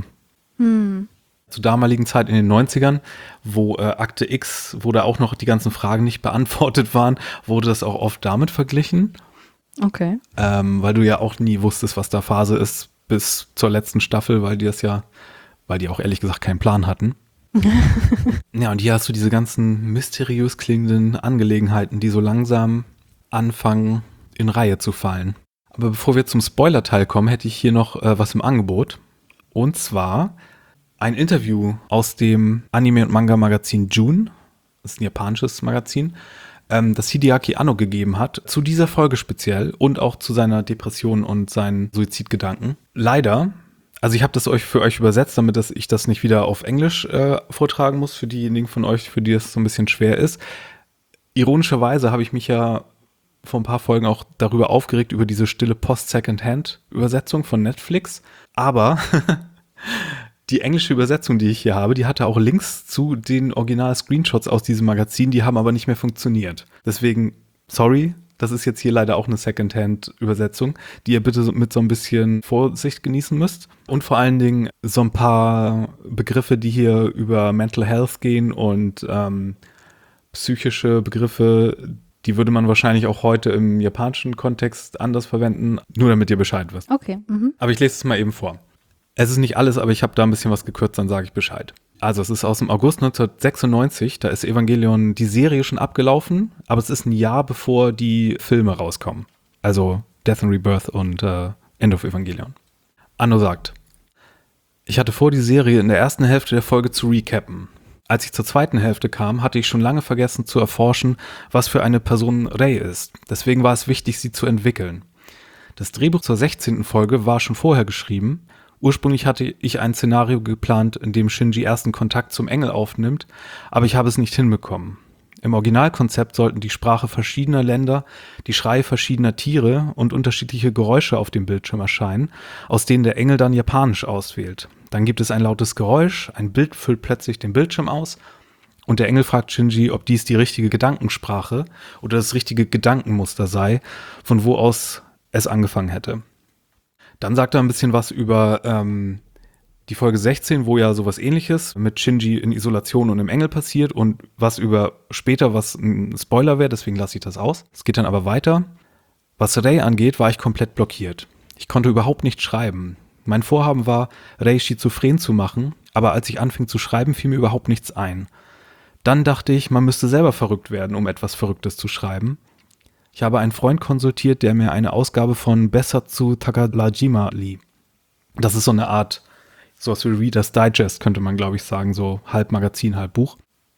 Zur damaligen Zeit in den 90ern, wo Akte X, wo da auch noch die ganzen Fragen nicht beantwortet waren, wurde das auch oft damit verglichen. Okay. Weil du ja auch nie wusstest, was da Phase ist, bis zur letzten Staffel, weil die auch ehrlich gesagt keinen Plan hatten. Ja, und hier hast du diese ganzen mysteriös klingenden Angelegenheiten, die so langsam anfangen, in Reihe zu fallen. Aber bevor wir zum Spoiler-Teil kommen, hätte ich hier noch was im Angebot. Und zwar ein Interview aus dem Anime- und Manga-Magazin June. Das ist ein japanisches Magazin, das Hideaki Anno gegeben hat, zu dieser Folge speziell und auch zu seiner Depression und seinen Suizidgedanken. Leider, also ich habe das für euch übersetzt, damit ich das nicht wieder auf Englisch vortragen muss, für diejenigen von euch, für die es so ein bisschen schwer ist. Ironischerweise habe ich mich ja vor ein paar Folgen auch darüber aufgeregt, über diese stille Post-Second-Hand-Übersetzung von Netflix. Aber die englische Übersetzung, die ich hier habe, die hatte auch Links zu den Original-Screenshots aus diesem Magazin, die haben aber nicht mehr funktioniert. Deswegen, sorry, das ist jetzt hier leider auch eine Second-Hand-Übersetzung, die ihr bitte mit so ein bisschen Vorsicht genießen müsst. Und vor allen Dingen so ein paar Begriffe, die hier über Mental Health gehen und psychische Begriffe, die würde man wahrscheinlich auch heute im japanischen Kontext anders verwenden, nur damit ihr Bescheid wisst. Okay. Aber ich lese es mal eben vor. Es ist nicht alles, aber ich habe da ein bisschen was gekürzt, dann sage ich Bescheid. Also es ist aus dem August 1996, da ist Evangelion die Serie schon abgelaufen, aber es ist ein Jahr bevor die Filme rauskommen. Also Death and Rebirth und End of Evangelion. Anno sagt: Ich hatte vor, die Serie in der ersten Hälfte der Folge zu recappen. Als ich zur zweiten Hälfte kam, hatte ich schon lange vergessen zu erforschen, was für eine Person Rei ist. Deswegen war es wichtig, sie zu entwickeln. Das Drehbuch zur 16. Folge war schon vorher geschrieben. Ursprünglich hatte ich ein Szenario geplant, in dem Shinji ersten Kontakt zum Engel aufnimmt, aber ich habe es nicht hinbekommen. Im Originalkonzept sollten die Sprache verschiedener Länder, die Schreie verschiedener Tiere und unterschiedliche Geräusche auf dem Bildschirm erscheinen, aus denen der Engel dann Japanisch auswählt. Dann gibt es ein lautes Geräusch, ein Bild füllt plötzlich den Bildschirm aus und der Engel fragt Shinji, ob dies die richtige Gedankensprache oder das richtige Gedankenmuster sei, von wo aus es angefangen hätte. Dann sagt er ein bisschen was über die Folge 16, wo ja sowas Ähnliches mit Shinji in Isolation und im Engel passiert und was über später, was ein Spoiler wäre, deswegen lasse ich das aus. Es geht dann aber weiter. Was Rei angeht, war ich komplett blockiert. Ich konnte überhaupt nicht schreiben. Mein Vorhaben war, Rei schizophren zu machen, aber als ich anfing zu schreiben, fiel mir überhaupt nichts ein. Dann dachte ich, man müsste selber verrückt werden, um etwas Verrücktes zu schreiben. Ich habe einen Freund konsultiert, der mir eine Ausgabe von Bessatsu Takarajima lieh. Das ist so eine Art, sowas wie Reader's Digest, könnte man glaube ich sagen, so halb Magazin, halb Buch.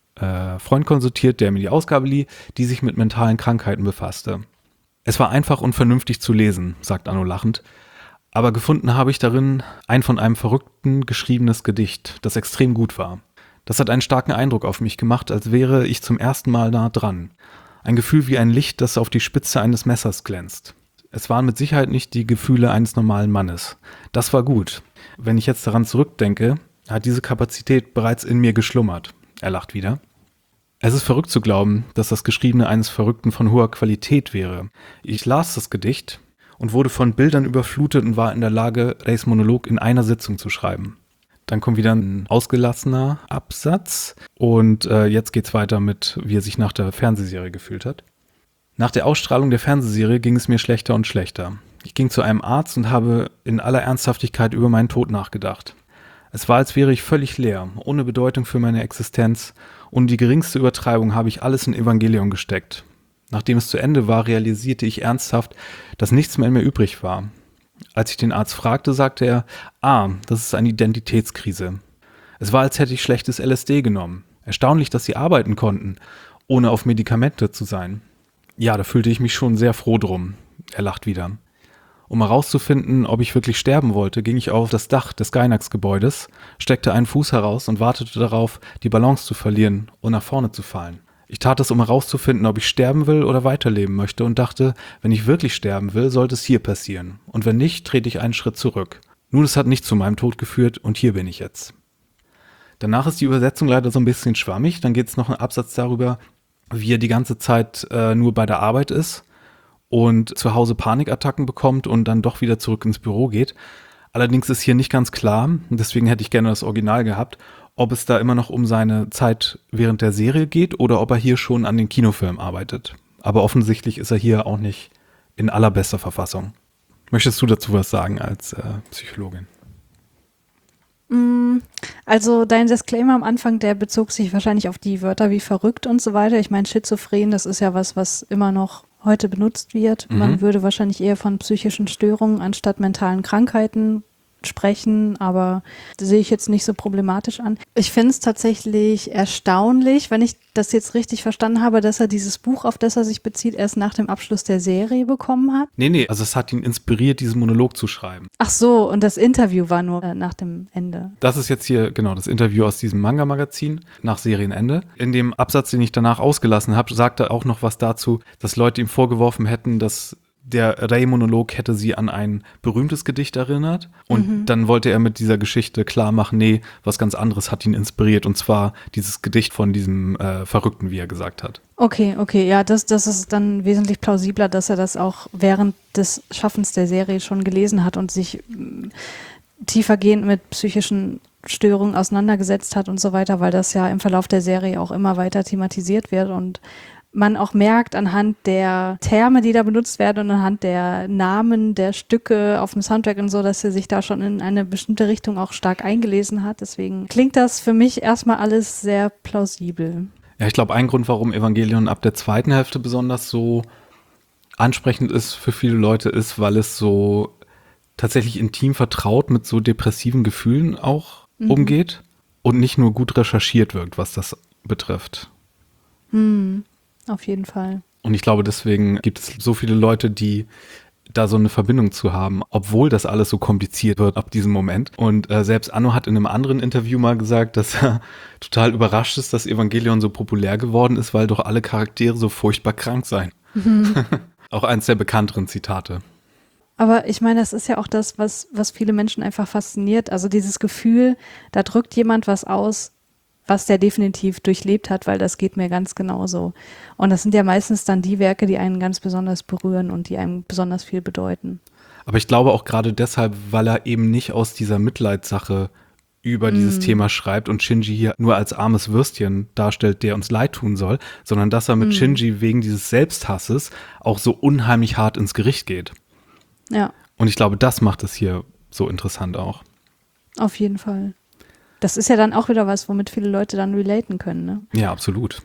Freund konsultiert, der mir die Ausgabe lieh, die sich mit mentalen Krankheiten befasste. Es war einfach und vernünftig zu lesen, sagt Anno lachend. Aber gefunden habe ich darin ein von einem Verrückten geschriebenes Gedicht, das extrem gut war. Das hat einen starken Eindruck auf mich gemacht, als wäre ich zum ersten Mal nah dran. Ein Gefühl wie ein Licht, das auf die Spitze eines Messers glänzt. Es waren mit Sicherheit nicht die Gefühle eines normalen Mannes. Das war gut. Wenn ich jetzt daran zurückdenke, hat diese Kapazität bereits in mir geschlummert. Er lacht wieder. Es ist verrückt zu glauben, dass das Geschriebene eines Verrückten von hoher Qualität wäre. Ich las das Gedicht und wurde von Bildern überflutet und war in der Lage, Reis Monolog in einer Sitzung zu schreiben. Dann kommt wieder ein ausgelassener Absatz und jetzt geht's weiter mit, wie er sich nach der Fernsehserie gefühlt hat. Nach der Ausstrahlung der Fernsehserie ging es mir schlechter und schlechter. Ich ging zu einem Arzt und habe in aller Ernsthaftigkeit über meinen Tod nachgedacht. Es war, als wäre ich völlig leer, ohne Bedeutung für meine Existenz. Ohne die geringste Übertreibung habe ich alles in Evangelion gesteckt. Nachdem es zu Ende war, realisierte ich ernsthaft, dass nichts mehr in mir übrig war. Als ich den Arzt fragte, sagte er, das ist eine Identitätskrise. Es war, als hätte ich schlechtes LSD genommen. Erstaunlich, dass Sie arbeiten konnten, ohne auf Medikamente zu sein. Ja, da fühlte ich mich schon sehr froh drum. Er lacht wieder. Um herauszufinden, ob ich wirklich sterben wollte, ging ich auf das Dach des Gainax-Gebäudes, steckte einen Fuß heraus und wartete darauf, die Balance zu verlieren und nach vorne zu fallen. Ich tat es, um herauszufinden, ob ich sterben will oder weiterleben möchte und dachte, wenn ich wirklich sterben will, sollte es hier passieren. Und wenn nicht, trete ich einen Schritt zurück. Nun, es hat nicht zu meinem Tod geführt und hier bin ich jetzt. Danach ist die Übersetzung leider so ein bisschen schwammig. Dann geht es noch einen Absatz darüber, wie er die ganze Zeit nur bei der Arbeit ist und zu Hause Panikattacken bekommt und dann doch wieder zurück ins Büro geht. Allerdings ist hier nicht ganz klar, deswegen hätte ich gerne das Original gehabt, ob es da immer noch um seine Zeit während der Serie geht oder ob er hier schon an den Kinofilm arbeitet. Aber offensichtlich ist er hier auch nicht in allerbester Verfassung. Möchtest du dazu was sagen als Psychologin? Also dein Disclaimer am Anfang, der bezog sich wahrscheinlich auf die Wörter wie verrückt und so weiter. Ich meine, schizophren, das ist ja was immer noch heute benutzt wird. Man würde wahrscheinlich eher von psychischen Störungen anstatt mentalen Krankheiten sprechen, aber das sehe ich jetzt nicht so problematisch an. Ich finde es tatsächlich erstaunlich, wenn ich das jetzt richtig verstanden habe, dass er dieses Buch, auf das er sich bezieht, erst nach dem Abschluss der Serie bekommen hat. Nee, also es hat ihn inspiriert, diesen Monolog zu schreiben. Ach so, und das Interview war nur nach dem Ende. Das ist jetzt hier genau das Interview aus diesem Manga-Magazin nach Serienende. In dem Absatz, den ich danach ausgelassen habe, sagt er auch noch was dazu, dass Leute ihm vorgeworfen hätten, dass der Rei-Monolog hätte sie an ein berühmtes Gedicht erinnert. Und dann wollte er mit dieser Geschichte klar machen, nee, was ganz anderes hat ihn inspiriert. Und zwar dieses Gedicht von diesem Verrückten, wie er gesagt hat. Okay, ja, das ist dann wesentlich plausibler, dass er das auch während des Schaffens der Serie schon gelesen hat und sich tiefergehend mit psychischen Störungen auseinandergesetzt hat und so weiter, weil das ja im Verlauf der Serie auch immer weiter thematisiert wird und man auch merkt anhand der Terme, die da benutzt werden und anhand der Namen der Stücke auf dem Soundtrack und so, dass er sich da schon in eine bestimmte Richtung auch stark eingelesen hat. Deswegen klingt das für mich erstmal alles sehr plausibel. Ja, ich glaube, ein Grund, warum Evangelion ab der zweiten Hälfte besonders so ansprechend ist für viele Leute, ist, weil es so tatsächlich intim vertraut mit so depressiven Gefühlen auch umgeht und nicht nur gut recherchiert wirkt, was das betrifft. Auf jeden Fall. Und ich glaube, deswegen gibt es so viele Leute, die da so eine Verbindung zu haben, obwohl das alles so kompliziert wird ab diesem Moment. Und selbst Anno hat in einem anderen Interview mal gesagt, dass er total überrascht ist, dass Evangelion so populär geworden ist, weil doch alle Charaktere so furchtbar krank seien. Auch eins der bekannteren Zitate. Aber ich meine, das ist ja auch das, was viele Menschen einfach fasziniert. Also dieses Gefühl, da drückt jemand was aus, was der definitiv durchlebt hat, weil das geht mir ganz genauso. Und das sind ja meistens dann die Werke, die einen ganz besonders berühren und die einem besonders viel bedeuten. Aber ich glaube auch gerade deshalb, weil er eben nicht aus dieser Mitleidssache über dieses Thema schreibt und Shinji hier nur als armes Würstchen darstellt, der uns leid tun soll, sondern dass er mit Shinji wegen dieses Selbsthasses auch so unheimlich hart ins Gericht geht. Ja. Und ich glaube, das macht es hier so interessant auch. Auf jeden Fall. Das ist ja dann auch wieder was, womit viele Leute dann relaten können, ne? Ja, absolut.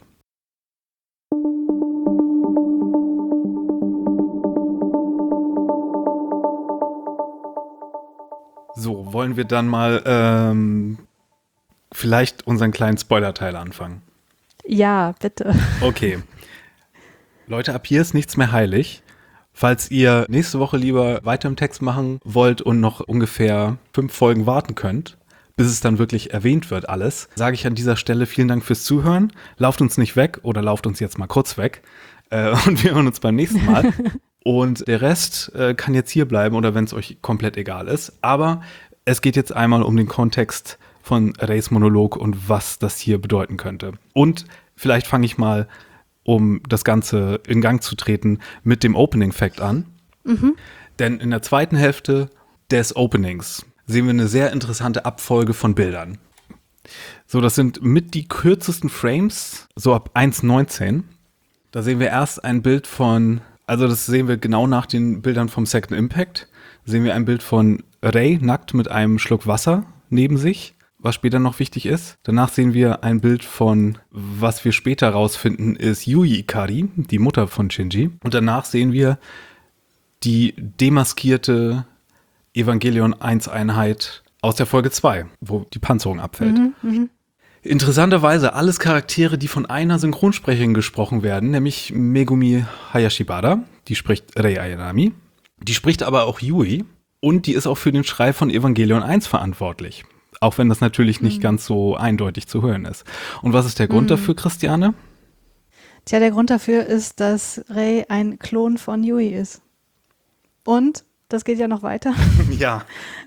So, wollen wir dann mal vielleicht unseren kleinen Spoiler-Teil anfangen? Ja, bitte. Okay. Leute, ab hier ist nichts mehr heilig. Falls ihr nächste Woche lieber weiter im Text machen wollt und noch ungefähr 5 Folgen warten könnt, bis es dann wirklich erwähnt wird alles, sage ich an dieser Stelle vielen Dank fürs Zuhören. Lauft uns nicht weg oder lauft uns jetzt mal kurz weg. Und wir hören uns beim nächsten Mal. Und der Rest kann jetzt hier bleiben oder wenn es euch komplett egal ist. Aber es geht jetzt einmal um den Kontext von Reis Monolog und was das hier bedeuten könnte. Und vielleicht fange ich mal, um das Ganze in Gang zu treten, mit dem Opening Fact an. Denn in der zweiten Hälfte des Openings sehen wir eine sehr interessante Abfolge von Bildern. So, das sind mit die kürzesten Frames, so ab 1,19. Da sehen wir erst ein Bild von, also das sehen wir genau nach den Bildern vom Second Impact, sehen wir ein Bild von Rei nackt mit einem Schluck Wasser neben sich. was später noch wichtig ist. Danach sehen wir ein Bild von, was wir später rausfinden, ist Yui Ikari, die Mutter von Shinji. Und danach sehen wir die demaskierte Evangelion 1-Einheit aus der Folge 2, wo die Panzerung abfällt. Interessanterweise alles Charaktere, die von einer Synchronsprecherin gesprochen werden, nämlich Megumi Hayashibara, die spricht Rei Ayanami, die spricht aber auch Yui und die ist auch für den Schrei von Evangelion 1 verantwortlich. Auch wenn das natürlich nicht ganz so eindeutig zu hören ist. Und was ist der Grund dafür, Christiane? Tja, der Grund dafür ist, dass Rei ein Klon von Yui ist. Und, das geht ja noch weiter. Ja.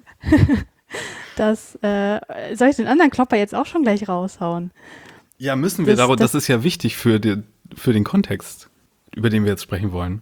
Soll ich den anderen Klopper jetzt auch schon gleich raushauen? Ja, müssen wir. Das ist ja wichtig für den Kontext, über den wir jetzt sprechen wollen.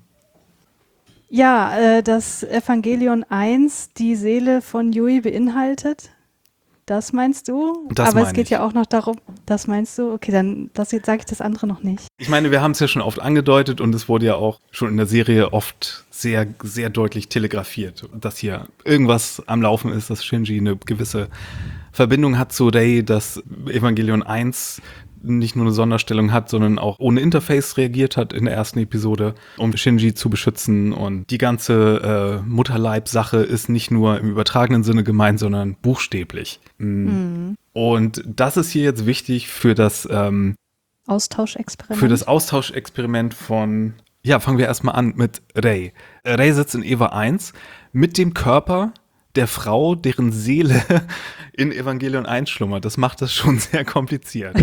Ja, dass Evangelion 1 die Seele von Yui beinhaltet. Das meinst du? Aber es geht ja auch noch darum, das meinst du? Okay, dann sage ich das andere noch nicht. Ich meine, wir haben es ja schon oft angedeutet und es wurde ja auch schon in der Serie oft sehr, sehr deutlich telegrafiert, dass hier irgendwas am Laufen ist, dass Shinji eine gewisse Verbindung hat zu Rei, dass Evangelion 1 nicht nur eine Sonderstellung hat, sondern auch ohne Interface reagiert hat in der ersten Episode, um Shinji zu beschützen. Und die ganze Mutterleib-Sache ist nicht nur im übertragenen Sinne gemeint, sondern buchstäblich. Und das ist hier jetzt wichtig für das Austauschexperiment. Für das Austauschexperiment von, ja, fangen wir erstmal an mit Rei. Rei sitzt in Eva 1 mit dem Körper der Frau, deren Seele in Evangelion 1 schlummert. Das macht das schon sehr kompliziert.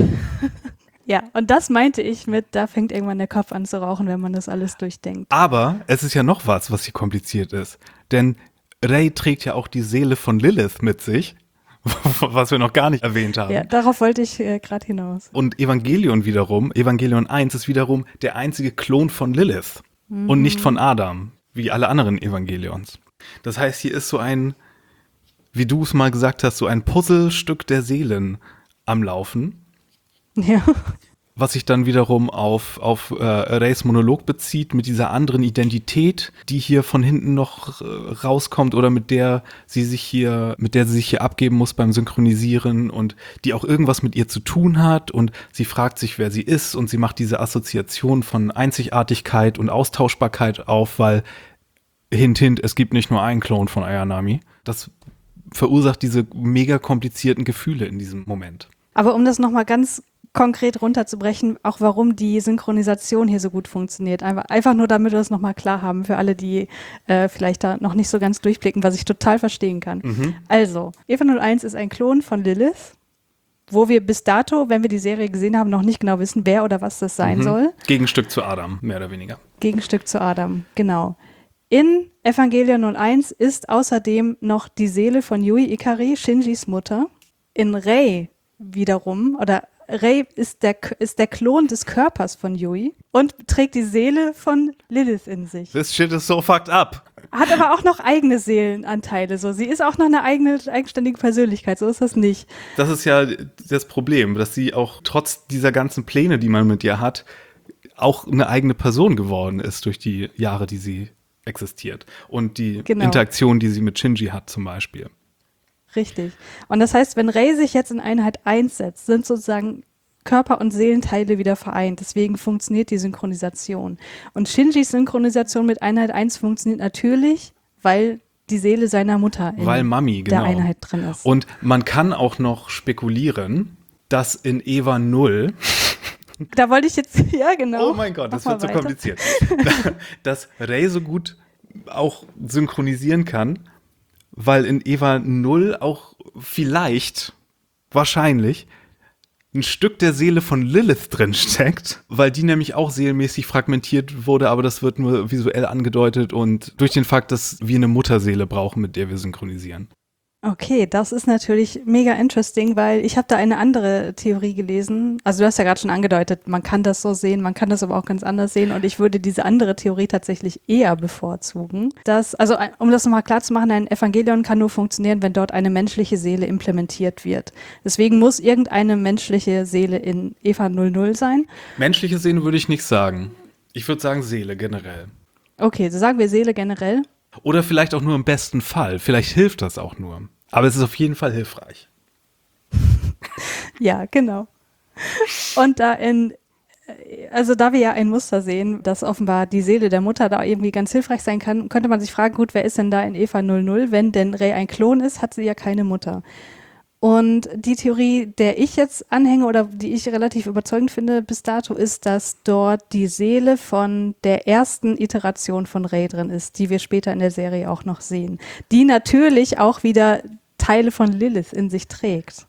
Ja, und das meinte ich mit, da fängt irgendwann der Kopf an zu rauchen, wenn man das alles durchdenkt. Aber es ist ja noch was hier kompliziert ist. Denn Rei trägt ja auch die Seele von Lilith mit sich, was wir noch gar nicht erwähnt haben. Ja, darauf wollte ich gerade hinaus. Und Evangelion 1 ist wiederum der einzige Klon von Lilith und nicht von Adam, wie alle anderen Evangelions. Das heißt, hier ist so ein, wie du es mal gesagt hast, so ein Puzzlestück der Seelen am Laufen. Ja. Was sich dann wiederum auf Reis Monolog bezieht, mit dieser anderen Identität, die hier von hinten noch rauskommt oder mit der sie sich hier abgeben muss beim Synchronisieren und die auch irgendwas mit ihr zu tun hat und sie fragt sich, wer sie ist und sie macht diese Assoziation von Einzigartigkeit und Austauschbarkeit auf, weil Hint, es gibt nicht nur einen Klon von Ayanami. Das verursacht diese mega komplizierten Gefühle in diesem Moment. Aber um das nochmal ganz konkret runterzubrechen, auch warum die Synchronisation hier so gut funktioniert. Einfach nur, damit wir das nochmal klar haben, für alle, die vielleicht da noch nicht so ganz durchblicken, was ich total verstehen kann. Also, Eva 01 ist ein Klon von Lilith, wo wir bis dato, wenn wir die Serie gesehen haben, noch nicht genau wissen, wer oder was das sein soll. Gegenstück zu Adam, mehr oder weniger. Gegenstück zu Adam, genau. In Evangelion 01 ist außerdem noch die Seele von Yui Ikari, Shinjis Mutter. In Rei wiederum, oder Rei ist der Klon des Körpers von Yui und trägt die Seele von Lilith in sich. This shit is so fucked up. Hat aber auch noch eigene Seelenanteile. So. Sie ist auch noch eine eigenständige Persönlichkeit, so ist das nicht. Das ist ja das Problem, dass sie auch trotz dieser ganzen Pläne, die man mit ihr hat, auch eine eigene Person geworden ist durch die Jahre, die sie existiert. Und die Interaktion, die sie mit Shinji hat zum Beispiel. Richtig. Und das heißt, wenn Rei sich jetzt in Einheit 1 setzt, sind sozusagen Körper- und Seelenteile wieder vereint. Deswegen funktioniert die Synchronisation. Und Shinjis Synchronisation mit Einheit 1 funktioniert natürlich, weil die Seele seiner Mutter in der Einheit drin ist. Und man kann auch noch spekulieren, dass in Eva 0 da wollte ich jetzt, ja genau. Oh mein Gott, das wird so kompliziert. Dass Rei so gut auch synchronisieren kann, weil in Eva 0 auch vielleicht, wahrscheinlich, ein Stück der Seele von Lilith drin steckt, weil die nämlich auch seelenmäßig fragmentiert wurde, aber das wird nur visuell angedeutet und durch den Fakt, dass wir eine Mutterseele brauchen, mit der wir synchronisieren. Okay, das ist natürlich mega interesting, weil ich habe da eine andere Theorie gelesen. Also du hast ja gerade schon angedeutet, man kann das so sehen, man kann das aber auch ganz anders sehen und ich würde diese andere Theorie tatsächlich eher bevorzugen. Also um das nochmal klar zu machen, ein Evangelion kann nur funktionieren, wenn dort eine menschliche Seele implementiert wird. Deswegen muss irgendeine menschliche Seele in Eva 00 sein. Menschliche Seele würde ich nicht sagen. Ich würde sagen Seele generell. Okay, so sagen wir Seele generell. Oder vielleicht auch nur im besten Fall. Vielleicht hilft das auch nur. Aber es ist auf jeden Fall hilfreich. Ja, genau. Und da wir ja ein Muster sehen, dass offenbar die Seele der Mutter da irgendwie ganz hilfreich sein kann, könnte man sich fragen, gut, wer ist denn da in Eva 00? Wenn denn Rey ein Klon ist, hat sie ja keine Mutter. Und die Theorie, der ich jetzt anhänge oder die ich relativ überzeugend finde bis dato, ist, dass dort die Seele von der ersten Iteration von Rey drin ist, die wir später in der Serie auch noch sehen. Die natürlich auch wieder Teile von Lilith in sich trägt.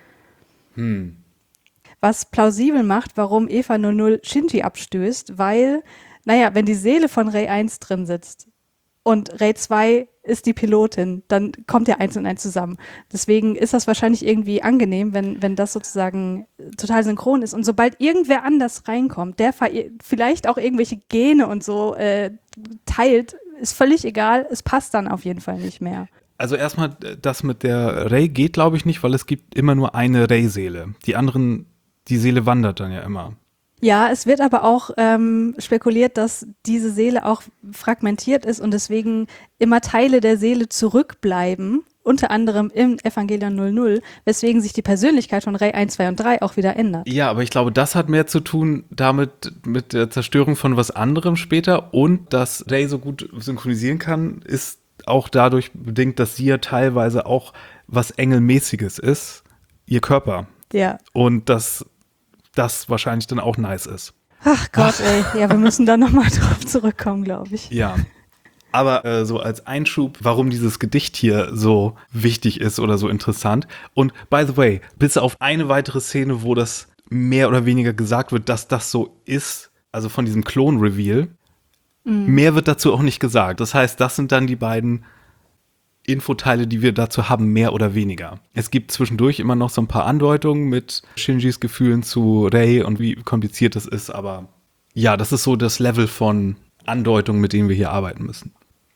Was plausibel macht, warum Eva 00 Shinji abstößt, weil, wenn die Seele von Rey 1 drin sitzt und Rey 2 ist die Pilotin, dann kommt ja 1 und 1 zusammen. Deswegen ist das wahrscheinlich irgendwie angenehm, wenn das sozusagen total synchron ist. Und sobald irgendwer anders reinkommt, der vielleicht auch irgendwelche Gene und so teilt, ist völlig egal, es passt dann auf jeden Fall nicht mehr. Also erstmal, das mit der Rey geht, glaube ich, nicht, weil es gibt immer nur eine Rey-Seele. Die Seele wandert dann ja immer. Ja, es wird aber auch spekuliert, dass diese Seele auch fragmentiert ist und deswegen immer Teile der Seele zurückbleiben, unter anderem im Evangelion 00, weswegen sich die Persönlichkeit von Rey 1, 2 und 3 auch wieder ändert. Ja, aber ich glaube, das hat mehr zu tun damit mit der Zerstörung von was anderem später und dass Rey so gut synchronisieren kann, ist auch dadurch bedingt, dass sie ja teilweise auch was Engelmäßiges ist, ihr Körper. Ja. Und dass das wahrscheinlich dann auch nice ist. Ach Gott, ey. Ja, wir müssen da nochmal drauf zurückkommen, glaube ich. Ja. Aber so als Einschub, warum dieses Gedicht hier so wichtig ist oder so interessant. Und by the way, bis auf eine weitere Szene, wo das mehr oder weniger gesagt wird, dass das so ist, also von diesem Klon-Reveal, mehr wird dazu auch nicht gesagt. Das heißt, das sind dann die beiden Infoteile, die wir dazu haben, mehr oder weniger. Es gibt zwischendurch immer noch so ein paar Andeutungen mit Shinjis Gefühlen zu Rey und wie kompliziert das ist, aber ja, das ist so das Level von Andeutungen, mit denen wir hier arbeiten müssen.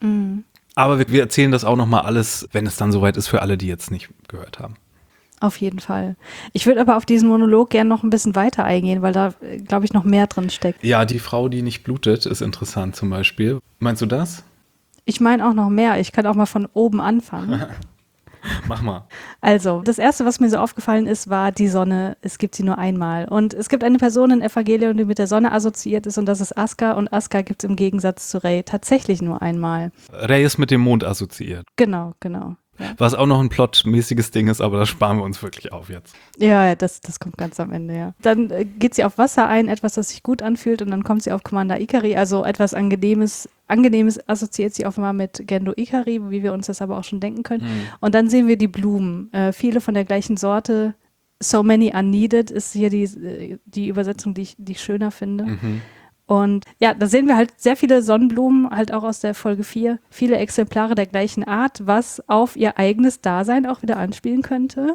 Aber wir erzählen das auch noch mal alles, wenn es dann soweit ist, für alle, die jetzt nicht gehört haben. Auf jeden Fall. Ich würde aber auf diesen Monolog gerne noch ein bisschen weiter eingehen, weil da, glaube ich, noch mehr drin steckt. Ja, die Frau, die nicht blutet, ist interessant zum Beispiel. Meinst du das? Ich meine auch noch mehr. Ich kann auch mal von oben anfangen. Mach mal. Also, das Erste, was mir so aufgefallen ist, war die Sonne. Es gibt sie nur einmal. Und es gibt eine Person in Evangelion, die mit der Sonne assoziiert ist und das ist Asuka. Und Asuka gibt es im Gegensatz zu Rey tatsächlich nur einmal. Rey ist mit dem Mond assoziiert. Genau. Ja. Was auch noch ein plotmäßiges Ding ist, aber das sparen wir uns wirklich auf jetzt. Ja, das kommt ganz am Ende, ja. Dann geht sie auf Wasser ein, etwas, das sich gut anfühlt und dann kommt sie auf Commander Ikari, also etwas Angenehmes assoziiert sie offenbar mit Gendo Ikari, wie wir uns das aber auch schon denken können. Und dann sehen wir die Blumen, viele von der gleichen Sorte. So many are needed ist hier die Übersetzung, die ich schöner finde. Und ja, da sehen wir halt sehr viele Sonnenblumen, halt auch aus der Folge 4, viele Exemplare der gleichen Art, was auf ihr eigenes Dasein auch wieder anspielen könnte.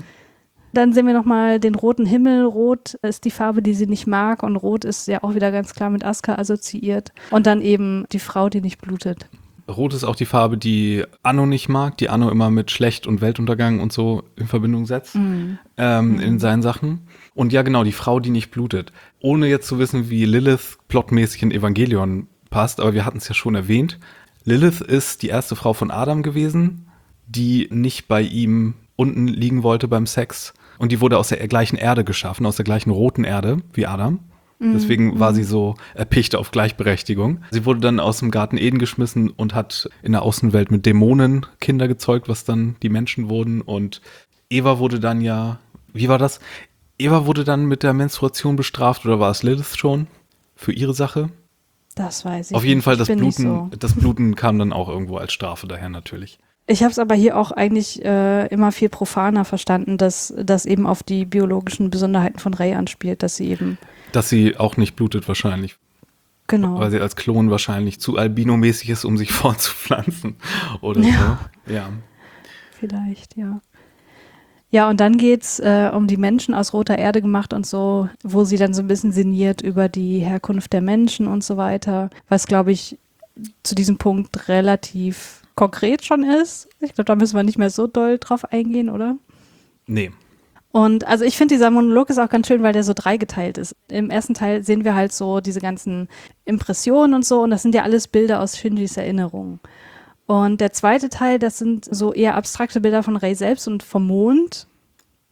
Dann sehen wir nochmal den roten Himmel. Rot ist die Farbe, die sie nicht mag und Rot ist ja auch wieder ganz klar mit Asuka assoziiert. Und dann eben die Frau, die nicht blutet. Rot ist auch die Farbe, die Anno nicht mag, die Anno immer mit Schlecht und Weltuntergang und so in Verbindung setzt in seinen Sachen. Und ja, genau, die Frau, die nicht blutet. Ohne jetzt zu wissen, wie Lilith plotmäßig in Evangelion passt, aber wir hatten es ja schon erwähnt. Lilith ist die erste Frau von Adam gewesen, die nicht bei ihm unten liegen wollte beim Sex. Und die wurde aus der gleichen Erde geschaffen, aus der gleichen roten Erde wie Adam. Deswegen war sie so erpicht auf Gleichberechtigung. Sie wurde dann aus dem Garten Eden geschmissen und hat in der Außenwelt mit Dämonen Kinder gezeugt, was dann die Menschen wurden. Und Eva wurde dann wie war das? Eva wurde dann mit der Menstruation bestraft oder war es Lilith schon für ihre Sache? Das weiß ich Auf jeden nicht. Fall, So. das Bluten kam dann auch irgendwo als Strafe daher natürlich. Ich habe es aber hier auch eigentlich immer viel profaner verstanden, dass das eben auf die biologischen Besonderheiten von Rey anspielt, dass sie auch nicht blutet wahrscheinlich. Genau. Weil sie als Klon wahrscheinlich zu albinomäßig ist, um sich fortzupflanzen oder so. Ja. Vielleicht, ja. Ja, und dann geht's um die Menschen aus roter Erde gemacht und so, wo sie dann so ein bisschen sinniert über die Herkunft der Menschen und so weiter, was, glaube ich, zu diesem Punkt relativ konkret schon ist. Ich glaube, da müssen wir nicht mehr so doll drauf eingehen, oder? Nee. Und also ich finde, dieser Monolog ist auch ganz schön, weil der so dreigeteilt ist. Im ersten Teil sehen wir halt so diese ganzen Impressionen und so und das sind ja alles Bilder aus Shinjis Erinnerungen. Und der zweite Teil, das sind so eher abstrakte Bilder von Rey selbst und vom Mond.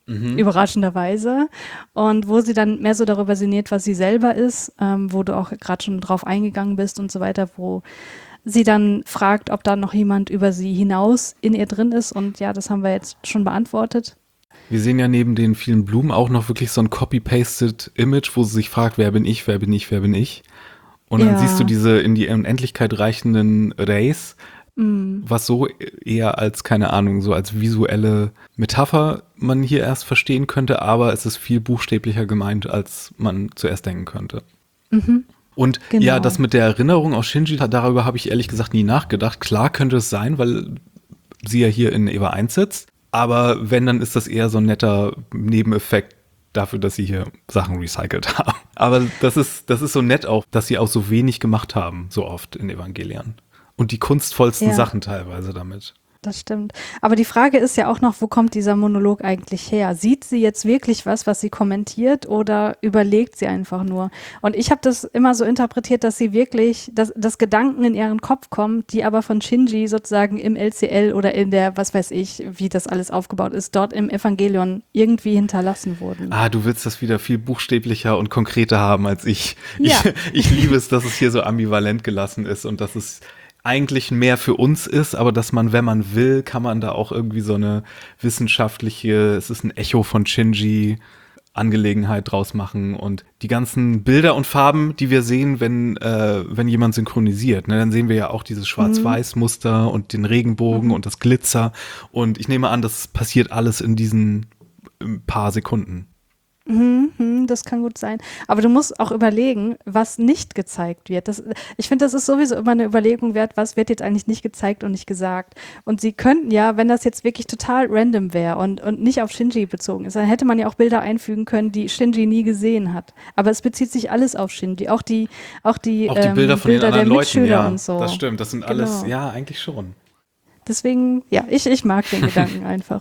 überraschenderweise. Und wo sie dann mehr so darüber sinniert, was sie selber ist, wo du auch gerade schon drauf eingegangen bist und so weiter, wo sie dann fragt, ob da noch jemand über sie hinaus in ihr drin ist. Und ja, das haben wir jetzt schon beantwortet. Wir sehen ja neben den vielen Blumen auch noch wirklich so ein copy-pasted Image, wo sie sich fragt, wer bin ich, wer bin ich, wer bin ich? Und dann siehst du diese in die Unendlichkeit reichenden Rays, was so eher als, keine Ahnung, so als visuelle Metapher man hier erst verstehen könnte, aber es ist viel buchstäblicher gemeint, als man zuerst denken könnte. Und ja, das mit der Erinnerung aus Shinji, darüber habe ich ehrlich gesagt nie nachgedacht. Klar könnte es sein, weil sie ja hier in Eva 1 sitzt, aber wenn, dann ist das eher so ein netter Nebeneffekt dafür, dass sie hier Sachen recycelt haben. Aber das ist so nett auch, dass sie auch so wenig gemacht haben, so oft in Evangelion. Und die kunstvollsten Sachen teilweise damit. Das stimmt. Aber die Frage ist ja auch noch, wo kommt dieser Monolog eigentlich her? Sieht sie jetzt wirklich was sie kommentiert, oder überlegt sie einfach nur? Und ich habe das immer so interpretiert, dass sie wirklich, dass Gedanken in ihren Kopf kommen, die aber von Shinji sozusagen im LCL oder in der, was weiß ich, wie das alles aufgebaut ist, dort im Evangelion irgendwie hinterlassen wurden. Du willst das wieder viel buchstäblicher und konkreter haben als ich. Ja. Ich liebe es, dass es hier so ambivalent gelassen ist und dass es eigentlich mehr für uns ist, aber dass man, wenn man will, kann man da auch irgendwie so eine wissenschaftliche, es ist ein Echo von Shinji, Angelegenheit draus machen und die ganzen Bilder und Farben, die wir sehen, wenn jemand synchronisiert, ne, dann sehen wir ja auch dieses Schwarz-Weiß-Muster und den Regenbogen und das Glitzer, und ich nehme an, das passiert alles in diesen paar Sekunden. Das kann gut sein. Aber du musst auch überlegen, was nicht gezeigt wird. Ich finde, das ist sowieso immer eine Überlegung wert, was wird jetzt eigentlich nicht gezeigt und nicht gesagt. Und sie könnten ja, wenn das jetzt wirklich total random wäre und nicht auf Shinji bezogen ist, dann hätte man ja auch Bilder einfügen können, die Shinji nie gesehen hat. Aber es bezieht sich alles auf Shinji. Auch die Bilder von den anderen Leuten, ja, und so. Das stimmt. Das sind alles, ja, eigentlich schon. Deswegen, ja, ich mag den Gedanken einfach.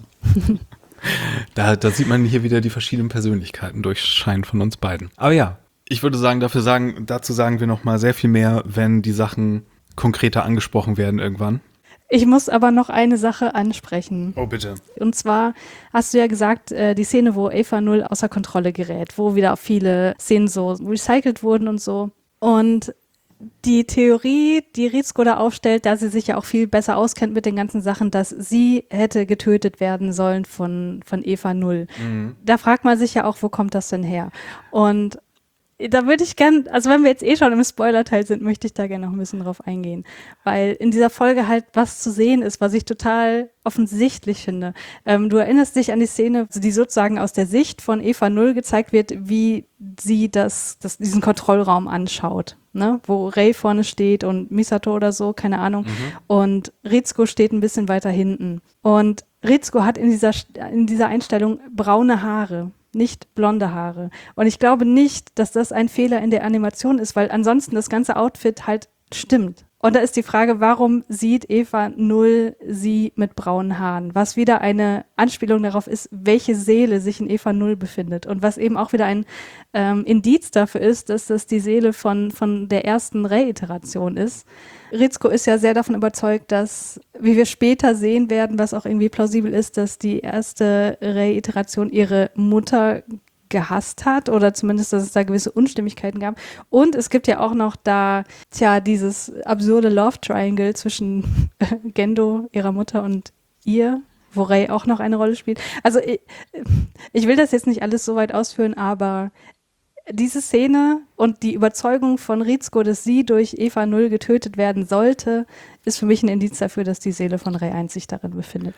Da sieht man hier wieder die verschiedenen Persönlichkeiten durchscheinen von uns beiden. Aber ja, ich würde sagen, dazu sagen wir noch mal sehr viel mehr, wenn die Sachen konkreter angesprochen werden irgendwann. Ich muss aber noch eine Sache ansprechen. Oh, bitte. Und zwar hast du ja gesagt, die Szene, wo Eva 0 außer Kontrolle gerät, wo wieder viele Szenen so recycelt wurden und so. Und die Theorie, die Rizko da aufstellt, da sie sich ja auch viel besser auskennt mit den ganzen Sachen, dass sie hätte getötet werden sollen von Eva 0. Da fragt man sich ja auch, wo kommt das denn her? Und da würde ich gern, also wenn wir jetzt schon im Spoiler-Teil sind, möchte ich da gerne noch ein bisschen drauf eingehen. Weil in dieser Folge halt was zu sehen ist, was ich total offensichtlich finde. Du erinnerst dich an die Szene, die sozusagen aus der Sicht von Eva 0 gezeigt wird, wie sie diesen Kontrollraum anschaut. Ne? Wo Rei vorne steht und Misato oder so, keine Ahnung. Und Rizko steht ein bisschen weiter hinten. Und Rizko hat in dieser Einstellung braune Haare, nicht blonde Haare. Und ich glaube nicht, dass das ein Fehler in der Animation ist, weil ansonsten das ganze Outfit halt stimmt. Und da ist die Frage, warum sieht Eva 0 sie mit braunen Haaren? Was wieder eine Anspielung darauf ist, welche Seele sich in Eva 0 befindet. Und was eben auch wieder ein Indiz dafür ist, dass das die Seele von der ersten Reiteration ist. Rizko ist ja sehr davon überzeugt, dass, wie wir später sehen werden, was auch irgendwie plausibel ist, dass die erste Reiteration ihre Mutter gehasst hat oder zumindest, dass es da gewisse Unstimmigkeiten gab. Und es gibt ja auch noch da, dieses absurde Love Triangle zwischen Gendo, ihrer Mutter, und ihr, wo Rei auch noch eine Rolle spielt. Also ich will das jetzt nicht alles so weit ausführen, aber diese Szene und die Überzeugung von Rizko, dass sie durch Eva 0 getötet werden sollte, ist für mich ein Indiz dafür, dass die Seele von Rei 1 sich darin befindet.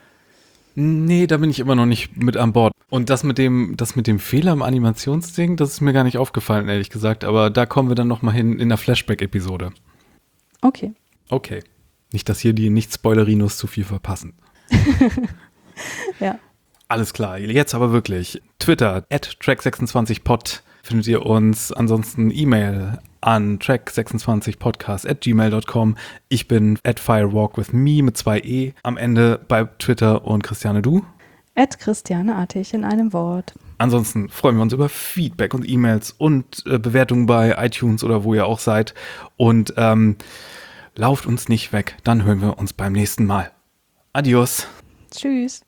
Nee, da bin ich immer noch nicht mit an Bord. Und das mit dem Fehler im Animationsding, das ist mir gar nicht aufgefallen, ehrlich gesagt. Aber da kommen wir dann noch mal hin in der Flashback-Episode. Okay. Nicht, dass hier die Nicht-Spoilerinos zu viel verpassen. Ja. Alles klar, jetzt aber wirklich. Twitter, @track26pod findet ihr uns. Ansonsten E-Mail an track26podcast@gmail.com. Ich bin @firewalkwithme mit 2 E am Ende bei Twitter. Und Christiane, du? Christiane Artig in einem Wort. Ansonsten freuen wir uns über Feedback und E-Mails und Bewertungen bei iTunes oder wo ihr auch seid. Und lauft uns nicht weg, dann hören wir uns beim nächsten Mal. Adios. Tschüss.